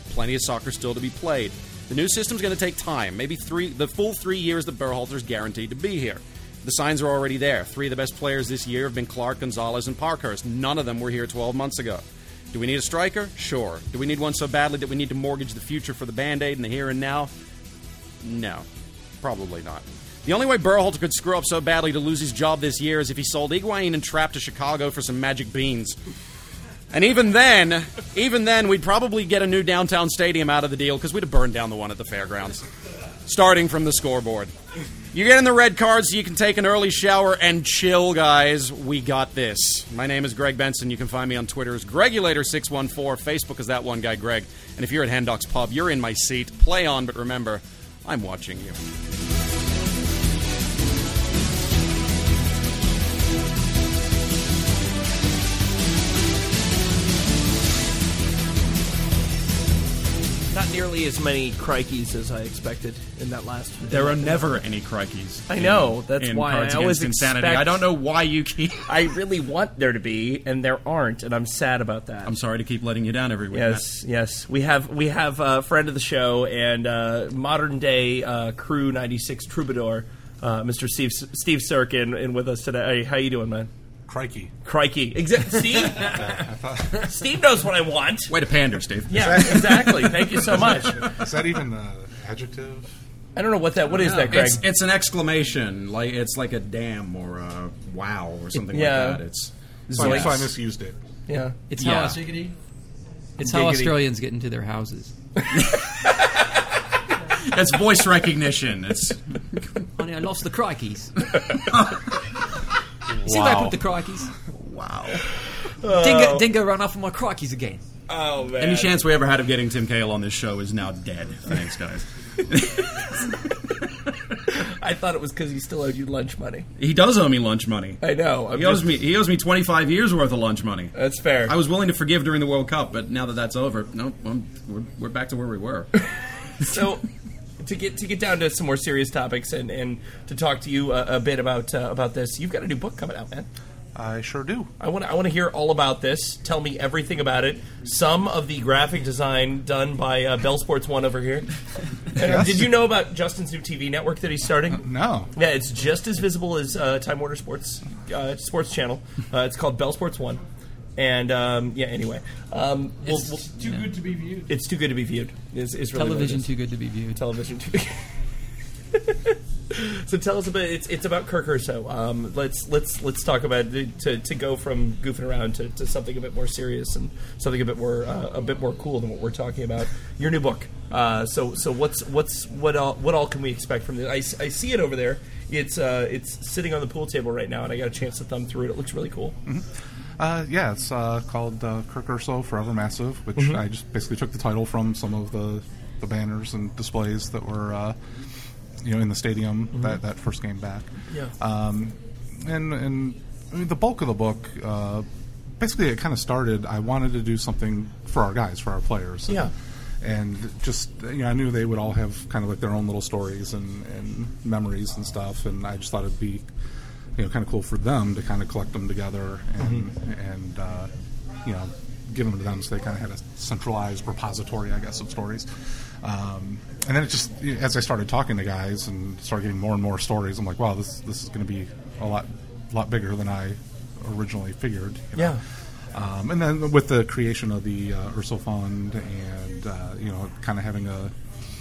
Plenty of soccer still to be played. The new system's going to take time, maybe the full 3 years that Berhalter's guaranteed to be here. The signs are already there. 3 of the best players this year have been Clark, Gonzalez, and Parkhurst. None of them were here 12 months ago. Do we need a striker? Sure. Do we need one so badly that we need to mortgage the future for the Band-Aid in the here and now? No. Probably not. The only way Berhalter could screw up so badly to lose his job this year is if he sold Higuain and Trapp to Chicago for some magic beans. And even then, we'd probably get a new downtown stadium out of the deal because we'd have burned down the one at the fairgrounds. Starting from the scoreboard. You get in the red card so you can take an early shower and chill, guys. We got this. My name is Greg Benson. You can find me on Twitter as Gregulator614. Facebook is that one guy, Greg. And if you're at Hendocks Pub, you're in my seat. Play on, but remember, I'm watching you. Not nearly as many crikeys as I expected in that last. There are never any crikeys. I know. That's why Cards I always Against Insanity. expect. I don't know why you keep. I really want there to be, and there aren't, and I'm sad about that. I'm sorry to keep letting you down every week. Yes, Matt. yes. We have a friend of the show and modern day Crew 96 troubadour, Mr. Steve Serkin, in with us today. Hey, how you doing, man? Crikey. Steve? Steve knows what I want. Way to pander, Steve. Yeah, exactly. Thank you so much. Is that even an adjective? I don't know what is that, Greg? It's an exclamation. It's like a damn or a wow or something like that. So I misused it. Yeah. It's how Australians get into their houses. That's voice recognition. Honey, I lost the crikeys. See where I put the crikeys? Wow. Dingo run off of my crikeys again. Oh, man. Any chance we ever had of getting Tim Cahill on this show is now dead. Thanks, guys. I thought it was because he still owed you lunch money. He does owe me lunch money. I know. He owes me 25 years worth of lunch money. That's fair. I was willing to forgive during the World Cup, but now that that's over, no, we're back to where we were. So, to get down to some more serious topics and to talk to you a bit about this, you've got a new book coming out, man. I sure do. I want to hear all about this. Tell me everything about it. Some of the graphic design done by Bell Sports One over here. Yes. Did you know about Justin's new TV network that he's starting? No. Yeah, it's just as visible as Time Warner Sports channel. It's called Bell Sports One. And anyway, it's too good to be viewed. It's too good to be viewed. Is really television too good to be viewed. Television too. So tell us about it's about Kirk Urso. Let's talk about to go from goofing around to something a bit more serious and something a bit more cool than what we're talking about. Your new book. So what all can we expect from this? I see it over there. It's sitting on the pool table right now, and I got a chance to thumb through it. It looks really cool. Mm-hmm. It's called Kirk Urso Forever Massive, which I just basically took the title from some of the banners and displays that were in the stadium that first game back. Yeah. And I mean, the bulk of the book, basically it kind of started, I wanted to do something for our guys, for our players. Yeah. And just, I knew they would all have kind of like their own little stories and memories and stuff, and I just thought it'd be kind of cool for them to kind of collect them together and give them to them so they kind of had a centralized repository, I guess, of stories. And then it just, as I started talking to guys and started getting more and more stories, I'm like, wow, this is going to be a lot bigger than I originally figured. Yeah. And then with the creation of the Urso Fund and kind of having a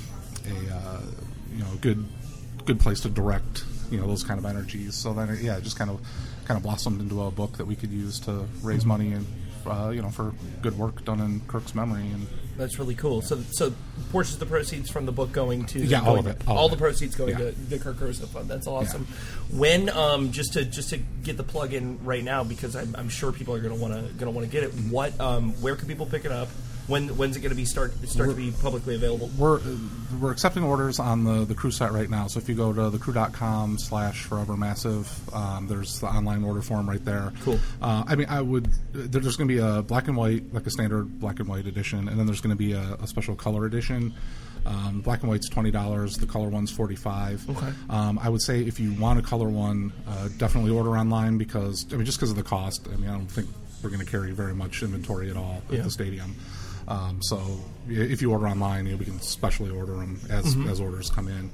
good place to direct those kind of energies. So then it just kind of blossomed into a book that we could use to raise money and for good work done in Kirk's memory. And that's really cool. So portions of the proceeds from the book going to all of it. All the proceeds going to the Kirk Urso Fund. That's awesome. Yeah. When just to get the plug in right now, because I'm sure people are going to want to get it. What where can people pick it up? When's it going to be start to be publicly available? We're accepting orders on the Crew site right now. So if you go to thecrew.com/forevermassive, there's the online order form right there. Cool. There's going to be a black and white, like a standard black and white edition, and then there's going to be a special color edition. Black and white's $20. The color one's $45. Okay. I would say if you want a color one, definitely order online just because of the cost. I don't think we're going to carry very much inventory at all at the stadium. So if you order online, we can specially order them as orders come in.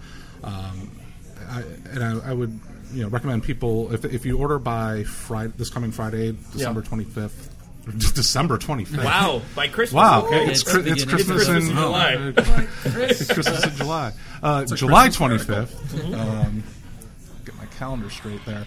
I would recommend people if you order by Friday, this coming Friday, December 25th. December 25th. Wow! By Christmas. Wow! Okay. It's Christmas in July. It's Christmas in July. July 25th. Get my calendar straight there.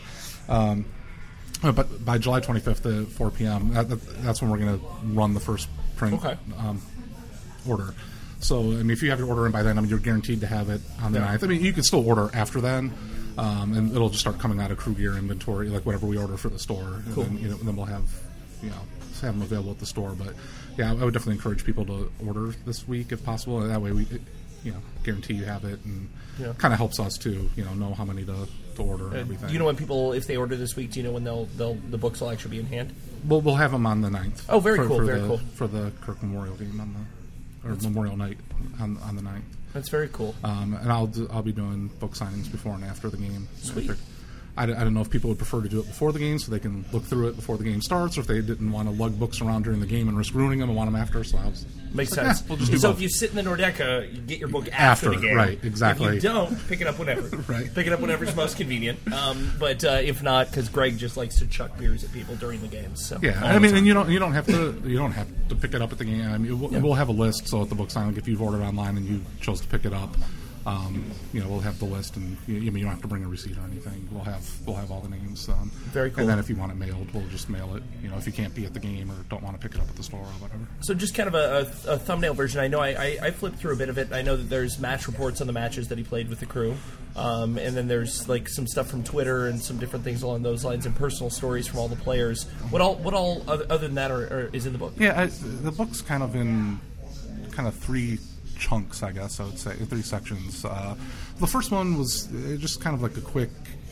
But by July 25th at 4 p.m., that's when we're going to run the first print order. So, if you have your order in by then, you're guaranteed to have it on the 9th. You can still order after then, and it'll just start coming out of Crew Gear inventory, like whatever we order for the store. Cool. And then we'll have, have them available at the store. But, I would definitely encourage people to order this week if possible. And that way we, guarantee you have it, and kind of helps us to, know how many to order and everything. Do you know when people, if they order this week, do you know when the books will actually be in hand? We'll have them on the 9th. Oh, very cool. Very cool. For the Kirk Memorial game Memorial Night on the 9th. That's very cool. And I'll be doing book signings before and after the game. Sweet. I don't know if people would prefer to do it before the game so they can look through it before the game starts, or if they didn't want to lug books around during the game and risk ruining them and want them after. So makes sense. Yeah, we'll just do so both. If you sit in the Nordeca, you get your book after the game. Right, exactly. If you don't, pick it up whenever. Right. Pick it up whenever is most convenient. But if not, because Greg just likes to chuck beers at people during the games. So yeah, and you don't have to pick it up at the game. We'll have a list. So at the book signing, if you've ordered online and you chose to pick it up, we'll have the list, and you don't have to bring a receipt or anything. We'll have all the names. Very cool. And then if you want it mailed, we'll just mail it. If you can't be at the game or don't want to pick it up at the store or whatever. So just kind of a thumbnail version. I know I flipped through a bit of it. I know that there's match reports on the matches that he played with the crew, and then there's like some stuff from Twitter and some different things along those lines, and personal stories from all the players. What all other than that is in the book? Yeah, the book's kind of in three chunks, I guess I would say, 3 sections. The first one was just kind of like a quick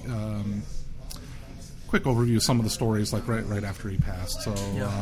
overview of some of the stories, like right after he passed. So,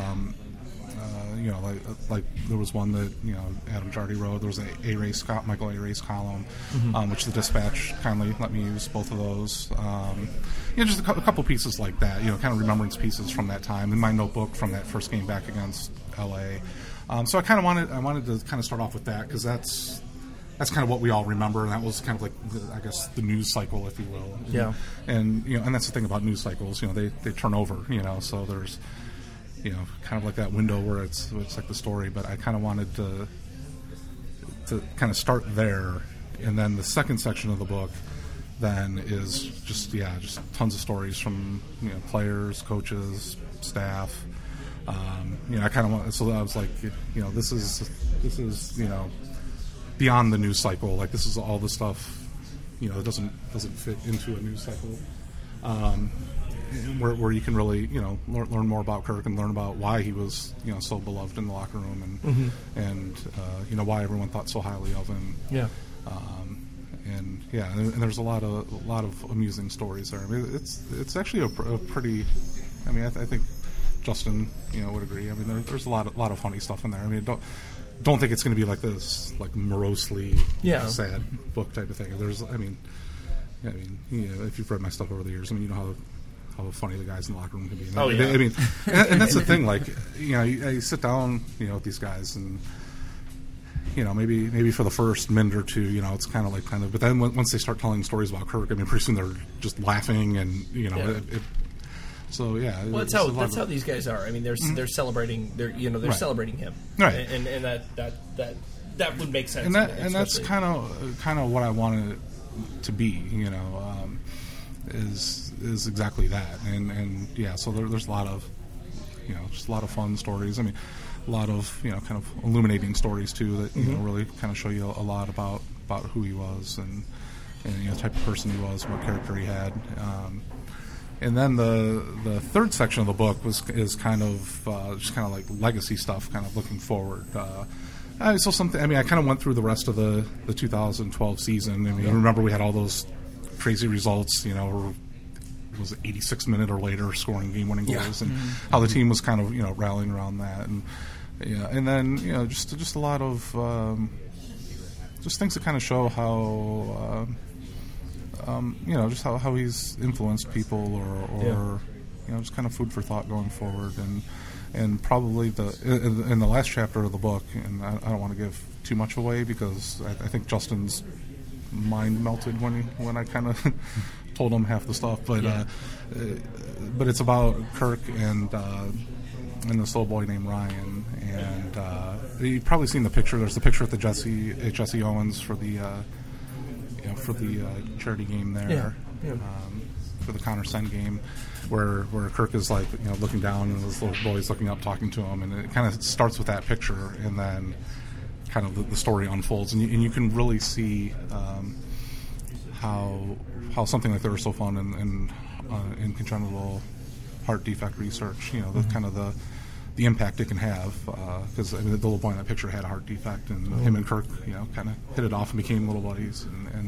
like there was one that Adam Jardy wrote. There was Michael A. Race column, which the Dispatch kindly let me use both of those. Just a couple pieces like that. Kind of remembrance pieces from that time in my notebook from that first game back against LA. So I wanted to kind of start off with that because that's kind of what we all remember, and that was kind of like the news cycle, if you will. Yeah. And and that's the thing about news cycles. They turn over. So there's kind of like that window where it's like the story. But I kind of wanted to kind of start there, and then the second section of the book then is just tons of stories from players, coaches, staff. I kind of want. So I was like, this is beyond the news cycle. Like this is all the stuff, that doesn't fit into a news cycle. Where you can really, learn more about Kirk and learn about why he was, so beloved in the locker room, and why everyone thought so highly of him. Yeah. And there's a lot of amusing stories there. I mean, it's actually a pretty. I mean, I think Justin, would agree. I mean, there's a lot of funny stuff in there. I mean, don't think it's going to be like this, like morosely sad book type of thing. If you've read my stuff over the years, you know how funny the guys in the locker room can be. Oh yeah. And that's the thing. Like, I sit down, with these guys, and maybe for the first minute or two, it's kind of. But then once they start telling stories about Kirk, pretty soon they're just laughing, and So yeah, well, that's how these guys are. I mean, they're celebrating. They're celebrating him, right? And that would make sense. And that's kind of what I wanted it to be. Is exactly that. And yeah, so there's a lot of just a lot of fun stories. I mean, a lot of kind of illuminating stories too that really kind of show you a lot about who he was and the type of person he was, what character he had. And then the third section of the book is kind of just kind of like legacy stuff, kind of looking forward. So something. I mean, I kind of went through the rest of the 2012 season. I mean, remember we had all those crazy results. It was 86 minute or later scoring game-winning goals, and how the team was kind of rallying around that, and then just a lot of just things that kind of show how. Just how he's influenced people, or just kind of food for thought going forward, and probably in the last chapter of the book, and I don't want to give too much away because I think Justin's mind melted when I kind of told him half the stuff, but it's about Kirk and this little boy named Ryan, and you've probably seen the picture. There's the picture at the Jesse Owens for the charity game there, for the Connor Sen game, where Kirk is like looking down and this little boy's looking up talking to him, and it kind of starts with that picture, and then kind of the story unfolds, and you can really see how something like that is so fun in congenital heart defect research. The kind of the impact it can have, because the little boy in that picture had a heart defect, and him and Kirk kind of hit it off and became little buddies,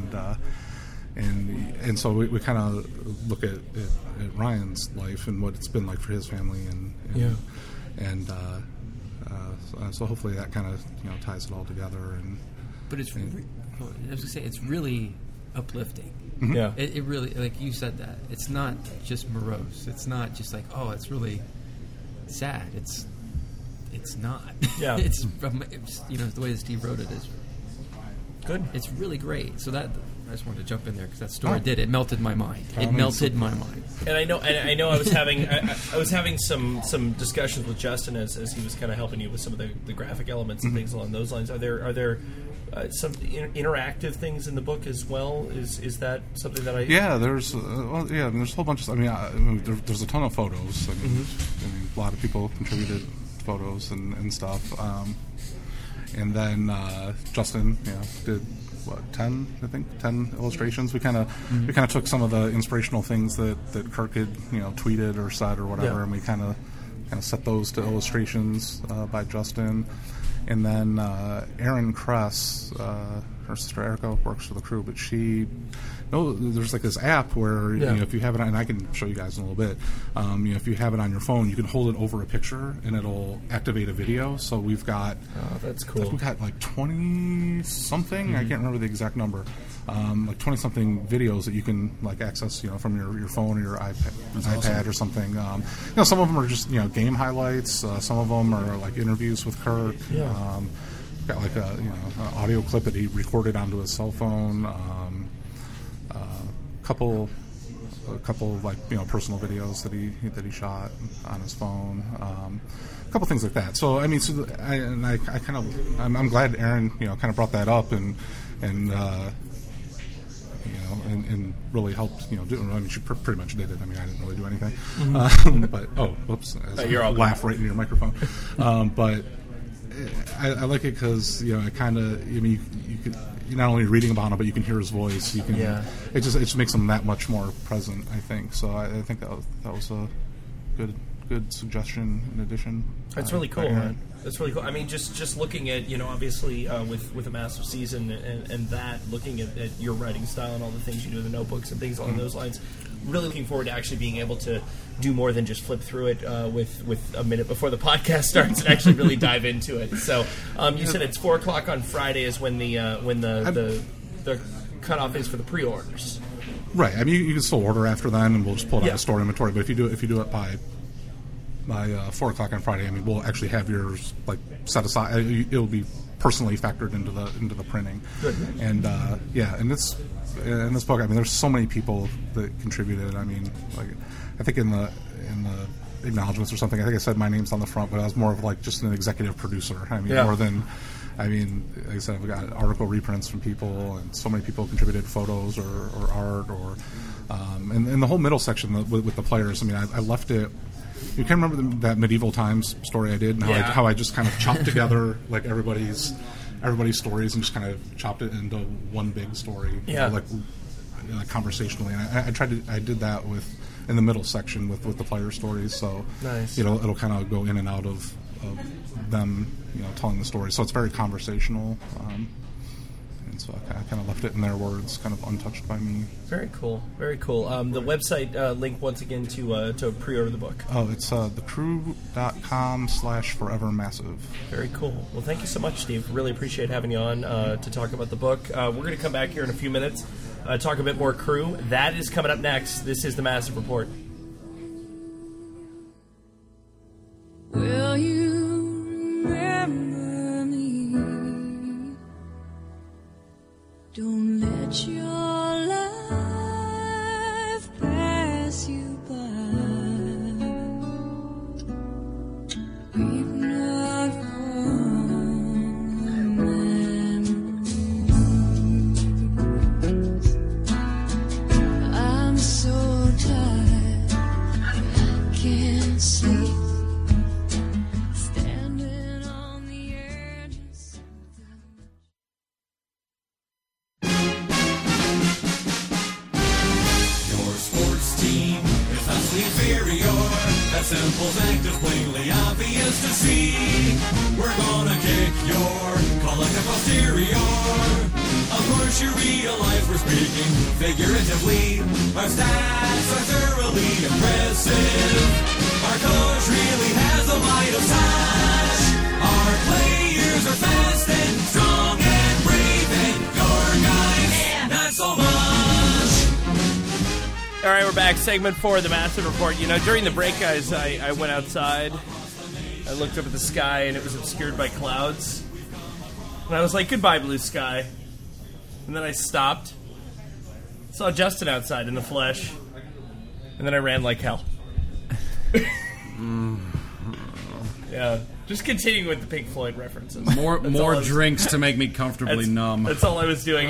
and so we kind of look at Ryan's life and what it's been like for his family, so hopefully that kind of ties it all together. But it's as I say, it's really uplifting. Mm-hmm. Yeah, it really, like you said, that it's not just morose. It's not just like, oh, it's really sad. It's not. Yeah, it's the way that Steve wrote it is good. It's really great. So that I just wanted to jump in there because that story it melted my mind. It melted my mind. And I know I was having I was having some discussions with Justin as he was kind of helping you with some of the graphic elements and things along those lines. Are there some interactive things in the book as well? Is that something that I? Yeah, there's there's a whole bunch of. There's a ton of photos. A lot of people contributed photos and stuff. And then Justin, did 10 illustrations. We kind of took some of the inspirational things that Kirk had tweeted or said or whatever, and we kind of set those to illustrations by Justin. And then Erin Kress, her sister Erica, works for the crew, but there's like this app where if you have it, and I can show you guys in a little bit. If you have it on your phone, you can hold it over a picture and it'll activate a video. So we've got that's cool. We've got like 20 something. I can't remember the exact number. Like 20 something videos that you can like access, from your phone or your iPad or something. Some of them are just game highlights. Some of them are like interviews with Kirk. Got like an audio clip that he recorded onto his cell phone. A couple like personal videos that he shot on his phone. A couple things like that. So I'm glad Erin kind of brought that up and really helped she pretty much did it. I didn't really do anything. But whoops! You're all laugh right into your microphone. But I like it because it kind of you could. You're not only reading about him, but you can hear his voice. You can. It just makes him that much more present, I think. So I think that was a good suggestion in addition. That's really cool, man. That's really cool. Just looking at obviously with a massive season and that looking at your writing style and all the things you do in the notebooks and things along those lines. Really looking forward to actually being able to do more than just flip through it with a minute before the podcast starts and actually really dive into it. So you said it's 4:00 on Friday is when the cutoff is for the pre-orders. Right. You can still order after then, and we'll just pull it out of store inventory. But if you do it by 4:00 on Friday, we'll actually have yours like set aside. It'll be personally factored into the printing. Good. And in this book, there's so many people that contributed. I think in the acknowledgments or something, I think I said my name's on the front, but I was more of like just an executive producer. More than. Like I said, we got article reprints from people, and so many people contributed photos or art, and the whole middle section with the players. I left it. You can remember that medieval times story I did, and how I just kind of chopped together like everybody's stories and just kind of chopped it into one big story, like conversationally. And I did that in the middle section with the player stories. So nice. It'll kind of go in and out of them, telling the story. So it's very conversational. And so I kind of left it in their words, kind of untouched by me. Very cool. Very cool. The website link once again to pre-order the book. Oh, it's thecrew.com/forevermassive. Very cool. Well, thank you so much, Steve. Really appreciate having you on to talk about the book. We're going to come back here in a few minutes, talk a bit more Crew. That is coming up next. This is the Massive Report. Well, simple fact is plainly obvious to see. We're gonna kick your collective posterior. Of course you realize we're speaking figuratively. Our stats are thoroughly impressive. Our coach really has the might of touch. Our players are fast and strong and brave, and your guys, not so much. All right, we're back. Segment 4 of the Massive Report. You know, during the break, guys, I went outside. I looked up at the sky, and it was obscured by clouds. And I was like, goodbye, blue sky. And then I stopped. Saw Justin outside in the flesh. And then I ran like hell. Yeah. Just continuing with the Pink Floyd references. More drinks to make me comfortably numb. That's all I was doing.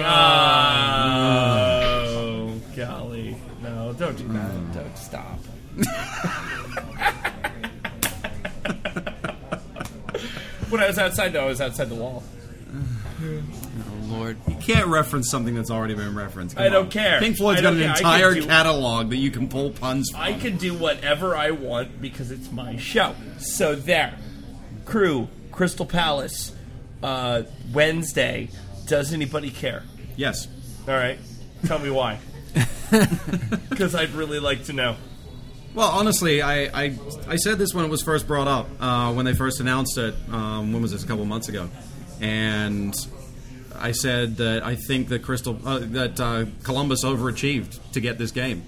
Oh, golly. No, don't do that. Don't stop. When I was outside, though, I was outside the wall. Oh, Lord. You can't reference something that's already been referenced. I don't care. Pink Floyd's got an entire catalog that you can pull puns from. I can do whatever I want because it's my show. So there. Crew, Crystal Palace, Wednesday. Does anybody care? Yes. All right. Tell me why. Because I'd really like to know. Well, honestly, I said this when it was first brought up, when they first announced it. When was this? A couple months ago. And I said that I think that Columbus overachieved to get this game.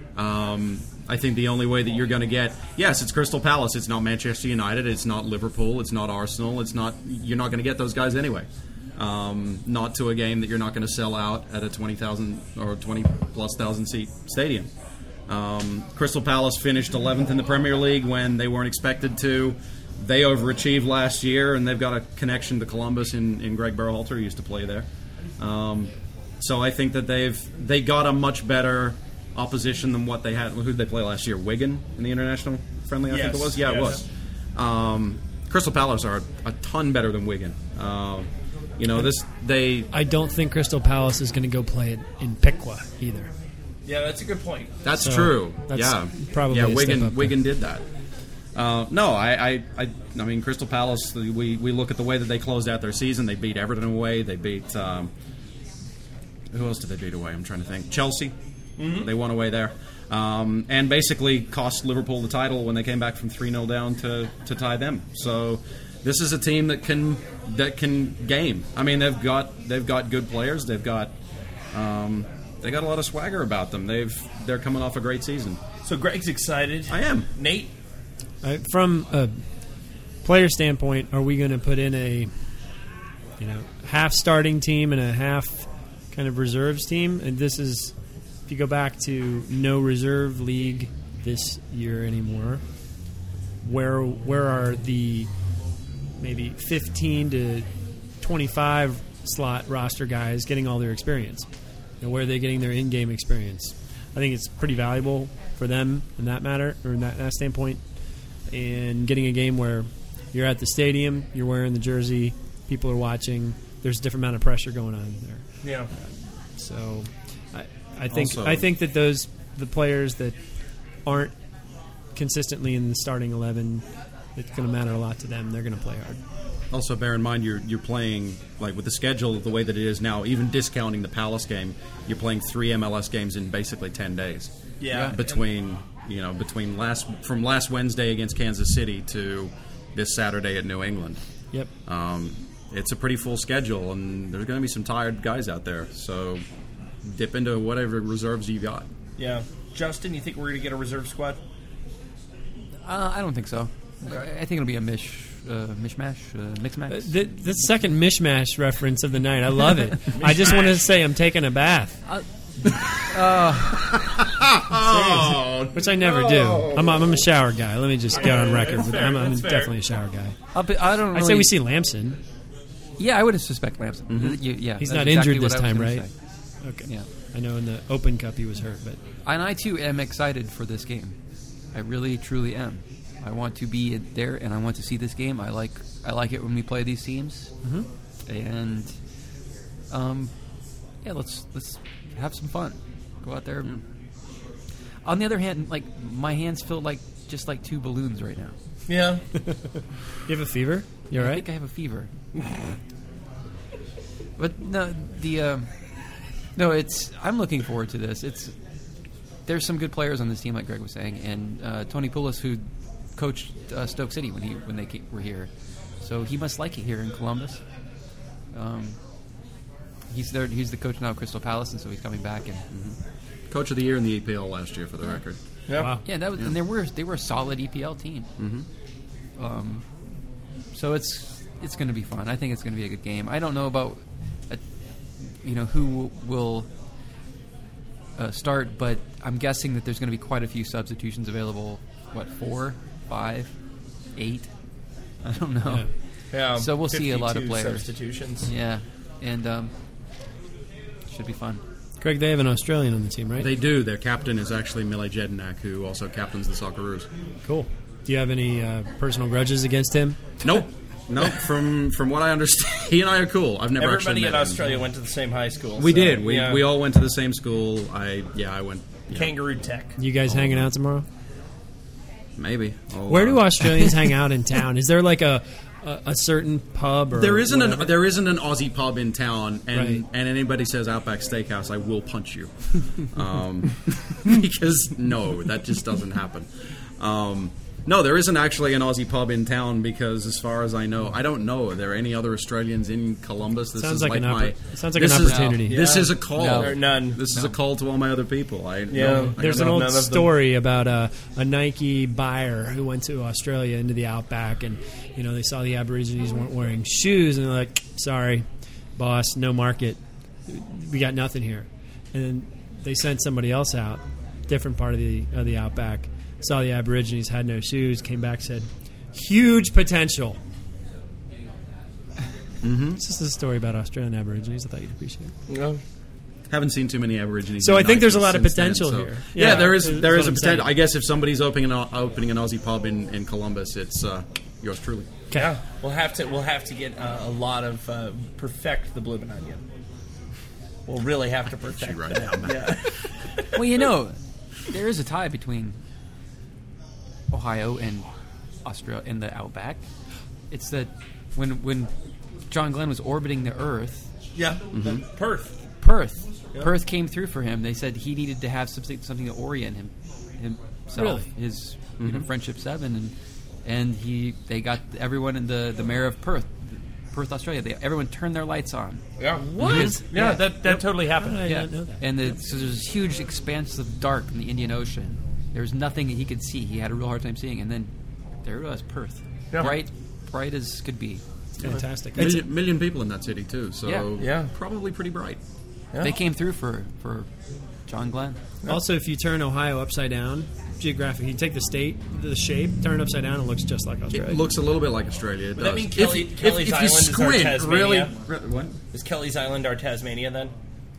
I think the only way that you're going to get, yes, it's Crystal Palace. It's not Manchester United. It's not Liverpool. It's not Arsenal. You're not going to get those guys anyway. Not to a game that you're not going to sell out at a 20,000 or 20+ thousand seat stadium. Crystal Palace finished 11th in the Premier League when they weren't expected to. They overachieved last year, and they've got a connection to Columbus in Greg Berhalter, who used to play there. So I think that they got a much better opposition than what they had. Who did they play last year? Wigan in the international friendly, I think it was? Yeah, yes. It was. Crystal Palace are a ton better than Wigan. I don't think Crystal Palace is going to go play it in Piqua either. Yeah, that's a good point. That's true. That's probably a Wigan did that. No, I mean Crystal Palace. We look at the way that they closed out their season. They beat Everton away. They beat who else did they beat away? I'm trying to think. Chelsea. Mm-hmm. They won away there, and basically cost Liverpool the title when they came back from 3-0 down to tie them. So this is a team that can game. I mean, they've got good players. They got a lot of swagger about them. They're coming off a great season. So Greg's excited. I am. Nate? From a player standpoint, are we going to put in a half starting team and a half kind of reserves team? And this is, if you go back to no reserve league this year anymore, where are the maybe 15 to 25 slot roster guys getting all their experience? Where are they getting their in-game experience? I think it's pretty valuable for them in that matter, or in that standpoint. And getting a game where you're at the stadium, you're wearing the jersey, people are watching. There's a different amount of pressure going on there. Yeah. So, I think that the players that aren't consistently in the starting 11, it's going to matter a lot to them. They're going to play hard. Also, bear in mind you're playing, like with the schedule the way that it is now, even discounting the Palace game, you're playing 3 MLS games in basically 10 days. Yeah. Between last Wednesday against Kansas City to this Saturday at New England. Yep. It's a pretty full schedule, and there's going to be some tired guys out there. So dip into whatever reserves you got. Yeah. Justin, you think we're going to get a reserve squad? I don't think so. I think it'll be a mishmash, mix match. The second mishmash reference of the night, I love it. I just want to say I'm taking a bath. Which I never do. I'm a shower guy. Let me just get on record. I'm definitely a shower guy. I say we see Lamson. Yeah, I would suspect Lamson. Mm-hmm. He's not injured this time, right? Okay. Yeah. I know in the Open Cup he was hurt, but and I too am excited for this game. I really, truly am. I want to be there, and I want to see this game. I like it when we play these teams, and let's have some fun. Go out there. On the other hand, like my hands feel like just like two balloons right now. Yeah. You have a fever? You all I right? think I have a fever. But no, I'm looking forward to this. There's some good players on this team, like Greg was saying, and Tony Poulos, who coached Stoke City when they were here, so he must like it here in Columbus. He's there. He's the coach now of Crystal Palace, and so he's coming back. And Coach of the year in the EPL last year, for the record. Yeah, Wow. yeah, that was, and they were a solid EPL team. So it's going to be fun. I think it's going to be a good game. I don't know about who will start, but I'm guessing that there's going to be quite a few substitutions available. What, 4, 5, 8? I don't know. Yeah. So we'll see a lot of 52 players. substitutions. Yeah, and should be fun. Greg, they have an Australian on the team, right? They do. Their captain is actually Mile Jedinak, who also captains the Socceroos. Cool. Do you have any personal grudges against him? Nope. Nope. From what I understand, he and I are cool. I've never Everybody actually in met Australia him. went to the same high school. We so, did. We yeah. we all went to the same school. I went. Kangaroo Tech. You guys hanging out tomorrow? Maybe. Where do Australians hang out in town? Is there like a certain pub? Or There isn't whatever? there isn't an Aussie pub in town, and Right. and anybody says Outback Steakhouse, I will punch you, because no, that just doesn't happen. No, there isn't actually an Aussie pub in town because, as far as I know, I don't know. Are there any other Australians in Columbus? This Sounds is like an my. sounds like this an is- opportunity. This Yeah. is a call. No. There are none. This is a call to all my other people. There's an old story about a Nike buyer who went to Australia into the outback, and they saw the Aborigines weren't wearing shoes, and they're like, "Sorry, boss, no market. We got nothing here." And then they sent somebody else out, different part of the outback. Saw the Aborigines had no shoes, came back, said, "Huge potential." It's just a story about Australian Aborigines. I thought you'd appreciate it. No. Haven't seen too many Aborigines. So in I think there's a Nike lot of since then, potential so- here. Yeah, Yeah, there is that's a what I'm potential. saying. I guess if somebody's opening an Aussie pub in Columbus, it's yours truly. Yeah, we'll have to get a lot of perfect the bloomin' onion. We'll really have to perfect right that. now, Yeah. Well, there is a tie between Ohio and Australia in the outback. It's that when John Glenn was orbiting the Earth, Yeah. Perth. Yep. Perth came through for him. They said he needed to have something to orient himself, Really? his Friendship 7, and they got everyone in the mayor of Perth, Australia. Everyone turned their lights on. Yeah. What? Because- Yeah, that totally happened. I Yeah, didn't know that. and so there's this huge expanse of dark in the Indian Ocean. There was nothing he could see. He had a real hard time seeing, and then there it was, Perth, Yeah. bright as could be. Fantastic. Million people in that city too, so Yeah. probably pretty bright. Yeah. They came through for John Glenn. Also, if you turn Ohio upside down, geographically, you take the shape, turn it upside down, it looks just like Australia. It looks a little bit like Australia. It Would that does. mean If- Kelly's if Island you is our squint, Tasmania? what? Is Kelly's Island our Tasmania then?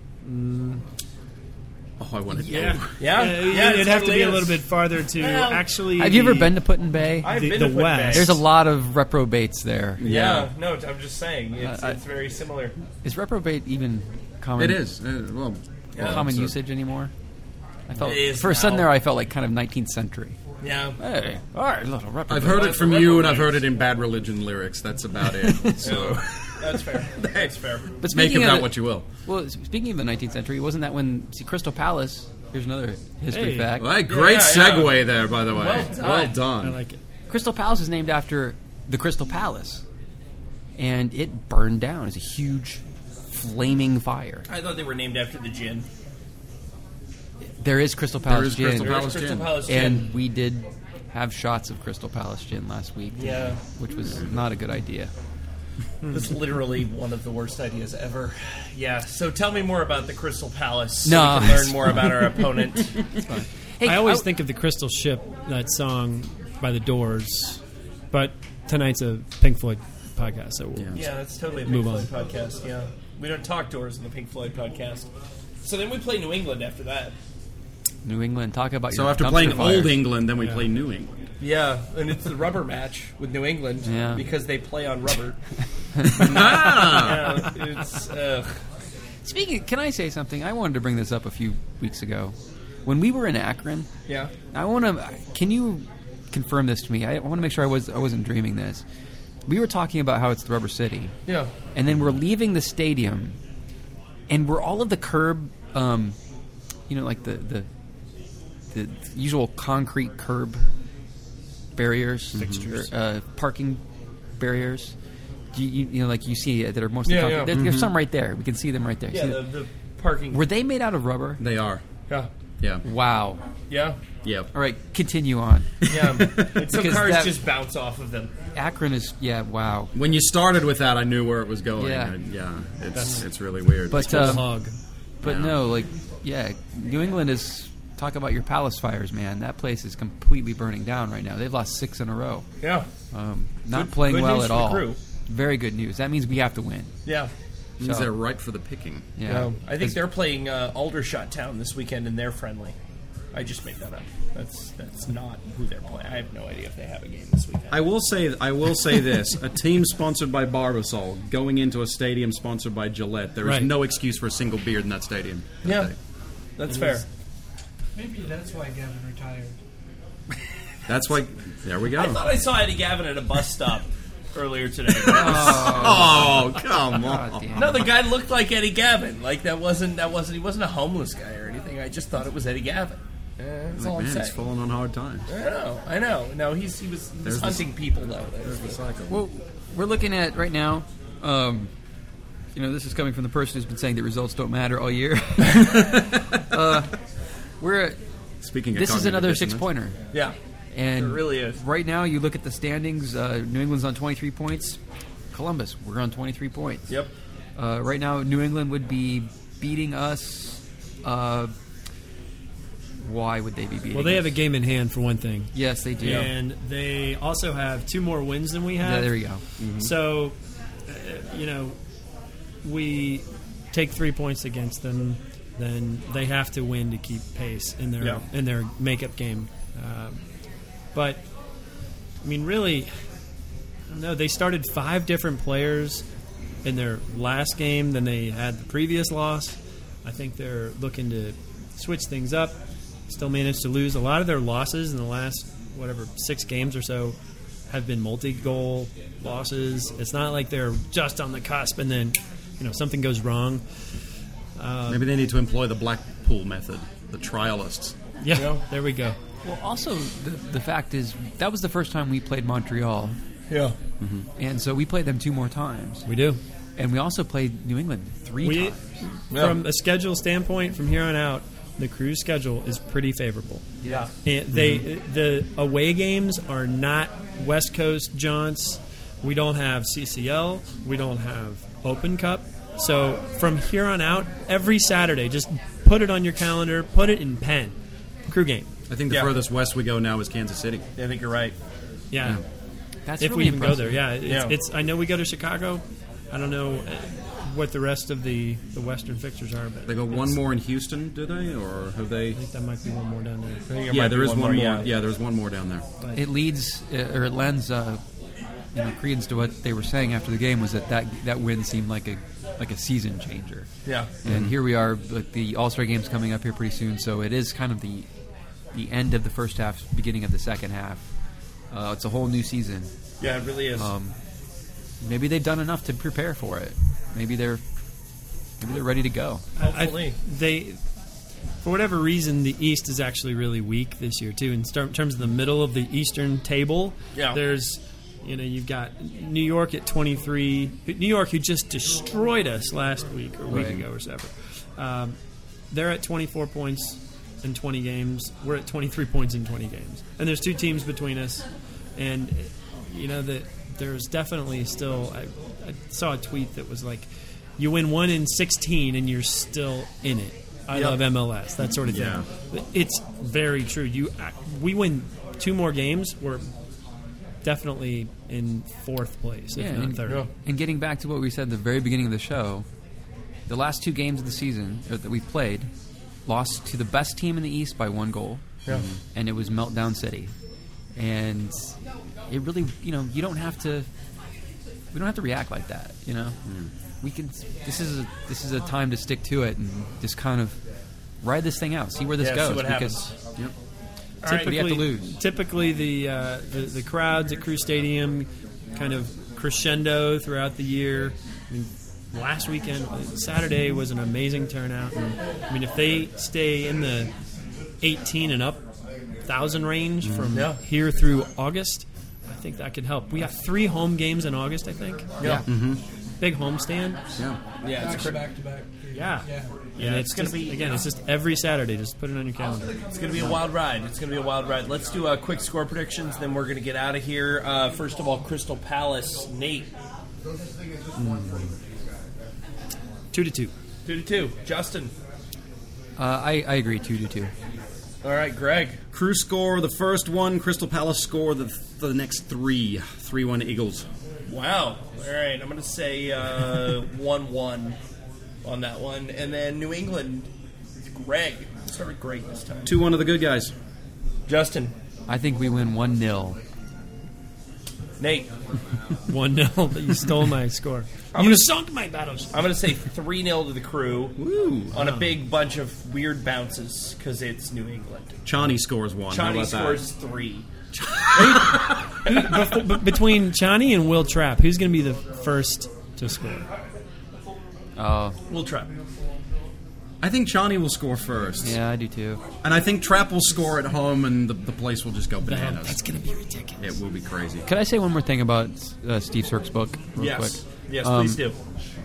Oh, I want to. Yeah. Yeah. It'd have to totally be a is. little bit farther to Well, actually. Have you ever been to Put-in Bay? I've the- been the to Put-in Bay. West. There's a lot of reprobates there. Yeah. No, I'm just saying it's very similar. Is reprobate even common? It is. Well, common so- usage anymore. I felt It is for a sudden now. there. I felt like kind of 19th century. Yeah. Hey, all right, little reprobate. I've heard it from you, and I've heard it in Bad Religion lyrics. That's about it. So That's fair. That's fair. But make speaking of that the- what you will. Well, speaking of the 19th century, wasn't that when Crystal Palace? Here's another history Hey. fact. Well, great Yeah. segue there, by the way. Well done. I like it. Crystal Palace is named after the Crystal Palace, and it burned down. It's a huge, flaming fire. I thought they were named after the gin. There is Crystal Palace gin, Crystal Palace Crystal gin. Palace gin. and we did have shots of Crystal Palace gin last week. Yeah. which was not a good idea. That's literally one of the worst ideas ever. Yeah. So tell me more about the Crystal Palace. No. So we can learn more about our opponent. Hey, I always think of the Crystal Ship, that song by the Doors, but tonight's a Pink Floyd podcast, so we'll Yeah, that's totally a Move Pink Floyd on. podcast. Yeah, we don't talk Doors in the Pink Floyd podcast. So then we play New England after that. New England. Talk about So your after dumpster playing fires. Old England, then we play New England. Yeah, and it's the rubber match with New England Yeah. because they play on rubber. Ah! Yeah, it's Speaking, can I say something? I wanted to bring this up a few weeks ago. When we were in Akron, yeah. I want to. Can you confirm this to me. I want to make sure I wasn't dreaming this. We were talking about how it's the Rubber City. Yeah. And then we're leaving the stadium, and we're all of the curb, like the usual concrete curb barriers, parking barriers. Like you see that are mostly concrete. There's some right there. We can see them right there. Yeah, the parking. Were they made out of rubber? They are. Yeah. Yeah. Wow. Yeah. Yep. All right, continue on. Yeah. Some cars just bounce off of them. Akron is, wow. When you started with that, I knew where it was going. Yeah. It's really weird. But Yeah. no, New England is, talk about your Palace fires, man. That place is completely burning down right now. They've lost 6 in a row. Yeah. Not playing good well news at for all. the crew. Very good news. That means we have to win. Yeah. Means they're ripe for the picking. Yeah. I think they're playing Aldershot Town this weekend, and they're friendly. I just made that up. That's not who they're playing. I have no idea if they have a game this weekend. I will say this: a team sponsored by Barbasol going into a stadium sponsored by Gillette. There is no excuse for a single beard in that stadium. Yeah, that's fair. Maybe that's why Gavin retired. That's why. There we go. I thought I saw Eddie Gavin at a bus stop earlier today. Oh, come on! No, the guy looked like Eddie Gavin. Like he wasn't a homeless guy or anything. I just thought it was Eddie Gavin. That's all I'm saying. He's falling on hard times. I know. No, he was hunting people though. There's the cycle. Well, we're looking at right now. This is coming from the person who's been saying that results don't matter all year. Speaking of this is another dissonance. 6-pointer. Yeah, and it really is. Right now, you look at the standings. New England's on 23 points. Columbus, we're on 23 points. Yep. Right now, New England would be beating us. Why would they be beating Well, they us? have a game in hand, for one thing. Yes, they do. And they also have 2 more wins than we have. Yeah, there you go. Mm-hmm. So, we take 3 points against them, then they have to win to keep pace in their makeup game. But, I mean, really, I don't know. They started 5 different players in their last game than they had the previous loss. I think they're looking to switch things up. Still managed to lose. A lot of their losses in the last, 6 games or so have been multi-goal losses. It's not like they're just on the cusp and then, something goes wrong. Maybe they need to employ the Blackpool method, the trialists. Yeah, there we go. Well, also, the fact is, that was the first time we played Montreal. Yeah. Mm-hmm. And so we played them 2 more times. We do. And we also played New England 3 times. From a schedule standpoint, from here on out, the Crew's schedule is pretty favorable. Yeah. And the away games are not West Coast jaunts. We don't have CCL. We don't have Open Cup. So from here on out, every Saturday, just put it on your calendar, put it in pen. Crew game. I think the furthest west we go now is Kansas City. I think you're right. Yeah. That's if really we even impressive. go there, It's. I know we go to Chicago. I don't know what the rest of the Western fixtures are. But They go one more in Houston, do they? Or have they? I think that might be one more down there. Yeah, there is one more. Yeah, there's one more down there. But It leads, or it lends credence to what they were saying after the game, was that win seemed like a season changer. Yeah. And here we are, the All-Star game's coming up here pretty soon, so it is kind of the end of the first half, beginning of the second half. It's a whole new season. Yeah, it really is. Maybe they've done enough to prepare for it. Maybe they're ready to go. Hopefully. For whatever reason, the East is actually really weak this year too. In terms of the middle of the Eastern table, there's, you've got New York at 23. New York, who just destroyed us last week or a week ago or so. They're at 24 points in 20 games. We're at 23 points in 20 games, and there's 2 teams between us. And that there's definitely still. I saw a tweet that was like, you win 1 in 16 and you're still in it. I love MLS, that sort of thing. Yeah. It's very true. We win 2 more games, we're definitely in 4th place, if not 3rd. And getting back to what we said at the very beginning of the show, the last 2 games of the season that we've played, lost to the best team in the East by 1 goal, and it was Meltdown City. And it really, you don't have to. We don't have to react like that, We can. This is a time to stick to it and just kind of ride this thing out, see where this goes. See what because happens. But you have to lose. Typically, the crowds at Crew Stadium kind of crescendo throughout the year. I mean, last weekend, Saturday, was an amazing turnout. And, I mean, if they stay in the 18 and up 1,000 range from here through August, I think that could help. We got 3 home games in August, I think. Yeah. Mm-hmm. Big homestand. Yeah. Back to back to back. Yeah. Yeah, it's going to be, again, it's just every Saturday. Just put it on your calendar. It's going to be a wild ride. Let's do quick score predictions, then we're going to get out of here. First of all, Crystal Palace, Nate. 2-2. 2-2. Justin. I agree, 2-2. All right, Greg. Crew score the first one. Crystal Palace score the next 3. 3-1 Eagles. Wow. All right, I'm going to say 1-1 on that one. And then New England, Greg. Let's start with Greg this time. 2-1 of the good guys. Justin. I think we win 1-0. Nate. 1-0. You stole my score. You sunk my battles. I'm going to say 3-0 to the Crew. Woo. On a big bunch of weird bounces because it's New England. Chani scores 1. Chani scores 3. Between Chani and Will Trapp, who's going to be the first to score? Will Trapp. I think Chani will score first. Yeah, I do too. And I think Trapp will score at home, and the place will just go bananas. That's going to be ridiculous. It will be crazy. Could I say one more thing about Steve Sirk's book real quick? Yes, please do.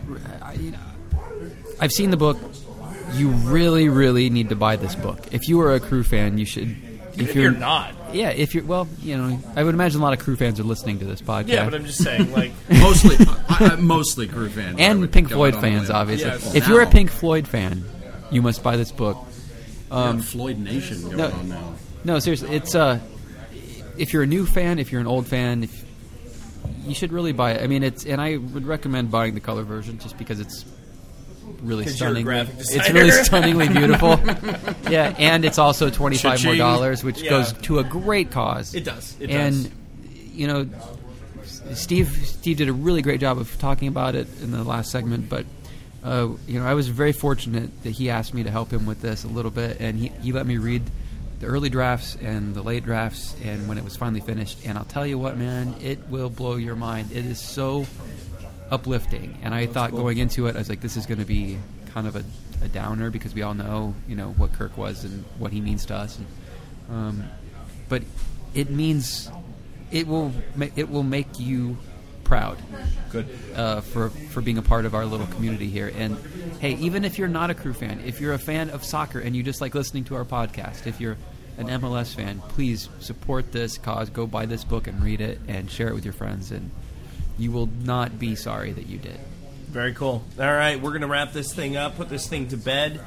I've seen the book. You really, really need to buy this book. If you are a Crew fan, you should. If you're not. Yeah, if you're, well, I would imagine a lot of Crew fans are listening to this podcast. Yeah, but I'm just saying, like... mostly Crew fans. And Pink Floyd fans, obviously. Yes. If you're a Pink Floyd fan, you must buy this book. Floyd Nation going on now. No, seriously, it's if you're a new fan, if you're an old fan, you should really buy it. I mean, and I would recommend buying the color version just because it's really stunning. It's really stunningly beautiful. Yeah, and it's also $25 more, which goes to a great cause. It does. And Steve did a really great job of talking about it in the last segment, but I was very fortunate that he asked me to help him with this a little bit, and he let me read the early drafts and the late drafts, and when it was finally finished. And I'll tell you what, man, it will blow your mind. It is so uplifting. And I thought going into it, I was like, this is going to be kind of a downer because we all know, what Kirk was and what he means to us. And, but it means it will make you proud. Good. For being a part of our little community here. And hey, even if you're not a Crew fan, if you're a fan of soccer and you just like listening to our podcast, if you're an MLS fan, please support this cause. Go buy this book and read it and share it with your friends, and you will not be sorry that you did. Very cool. All right, we're going to wrap this thing up, put this thing to bed.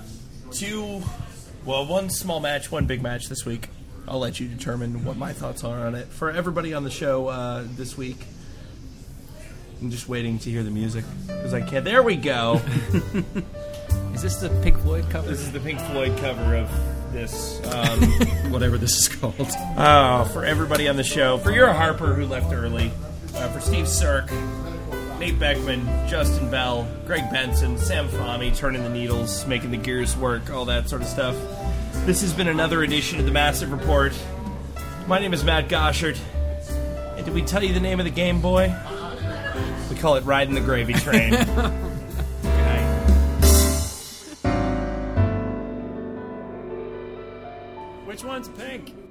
One small match, one big match this week. I'll let you determine what my thoughts are on it. For everybody on the show this week, I'm just waiting to hear the music because I can't. There we go. Is this the Pink Floyd cover? This is the Pink Floyd cover of this. Whatever this is called. For everybody on the show. For your Harper who left early. For Steve Sirk, Nate Beckman, Justin Bell, Greg Benson, Sam Fahmy, turning the needles, making the gears work, all that sort of stuff. This has been another edition of the Massive Report. My name is Matt Goshert. And did we tell you the name of the game, boy? We call it Riding the Gravy Train. Good night. Which one's pink?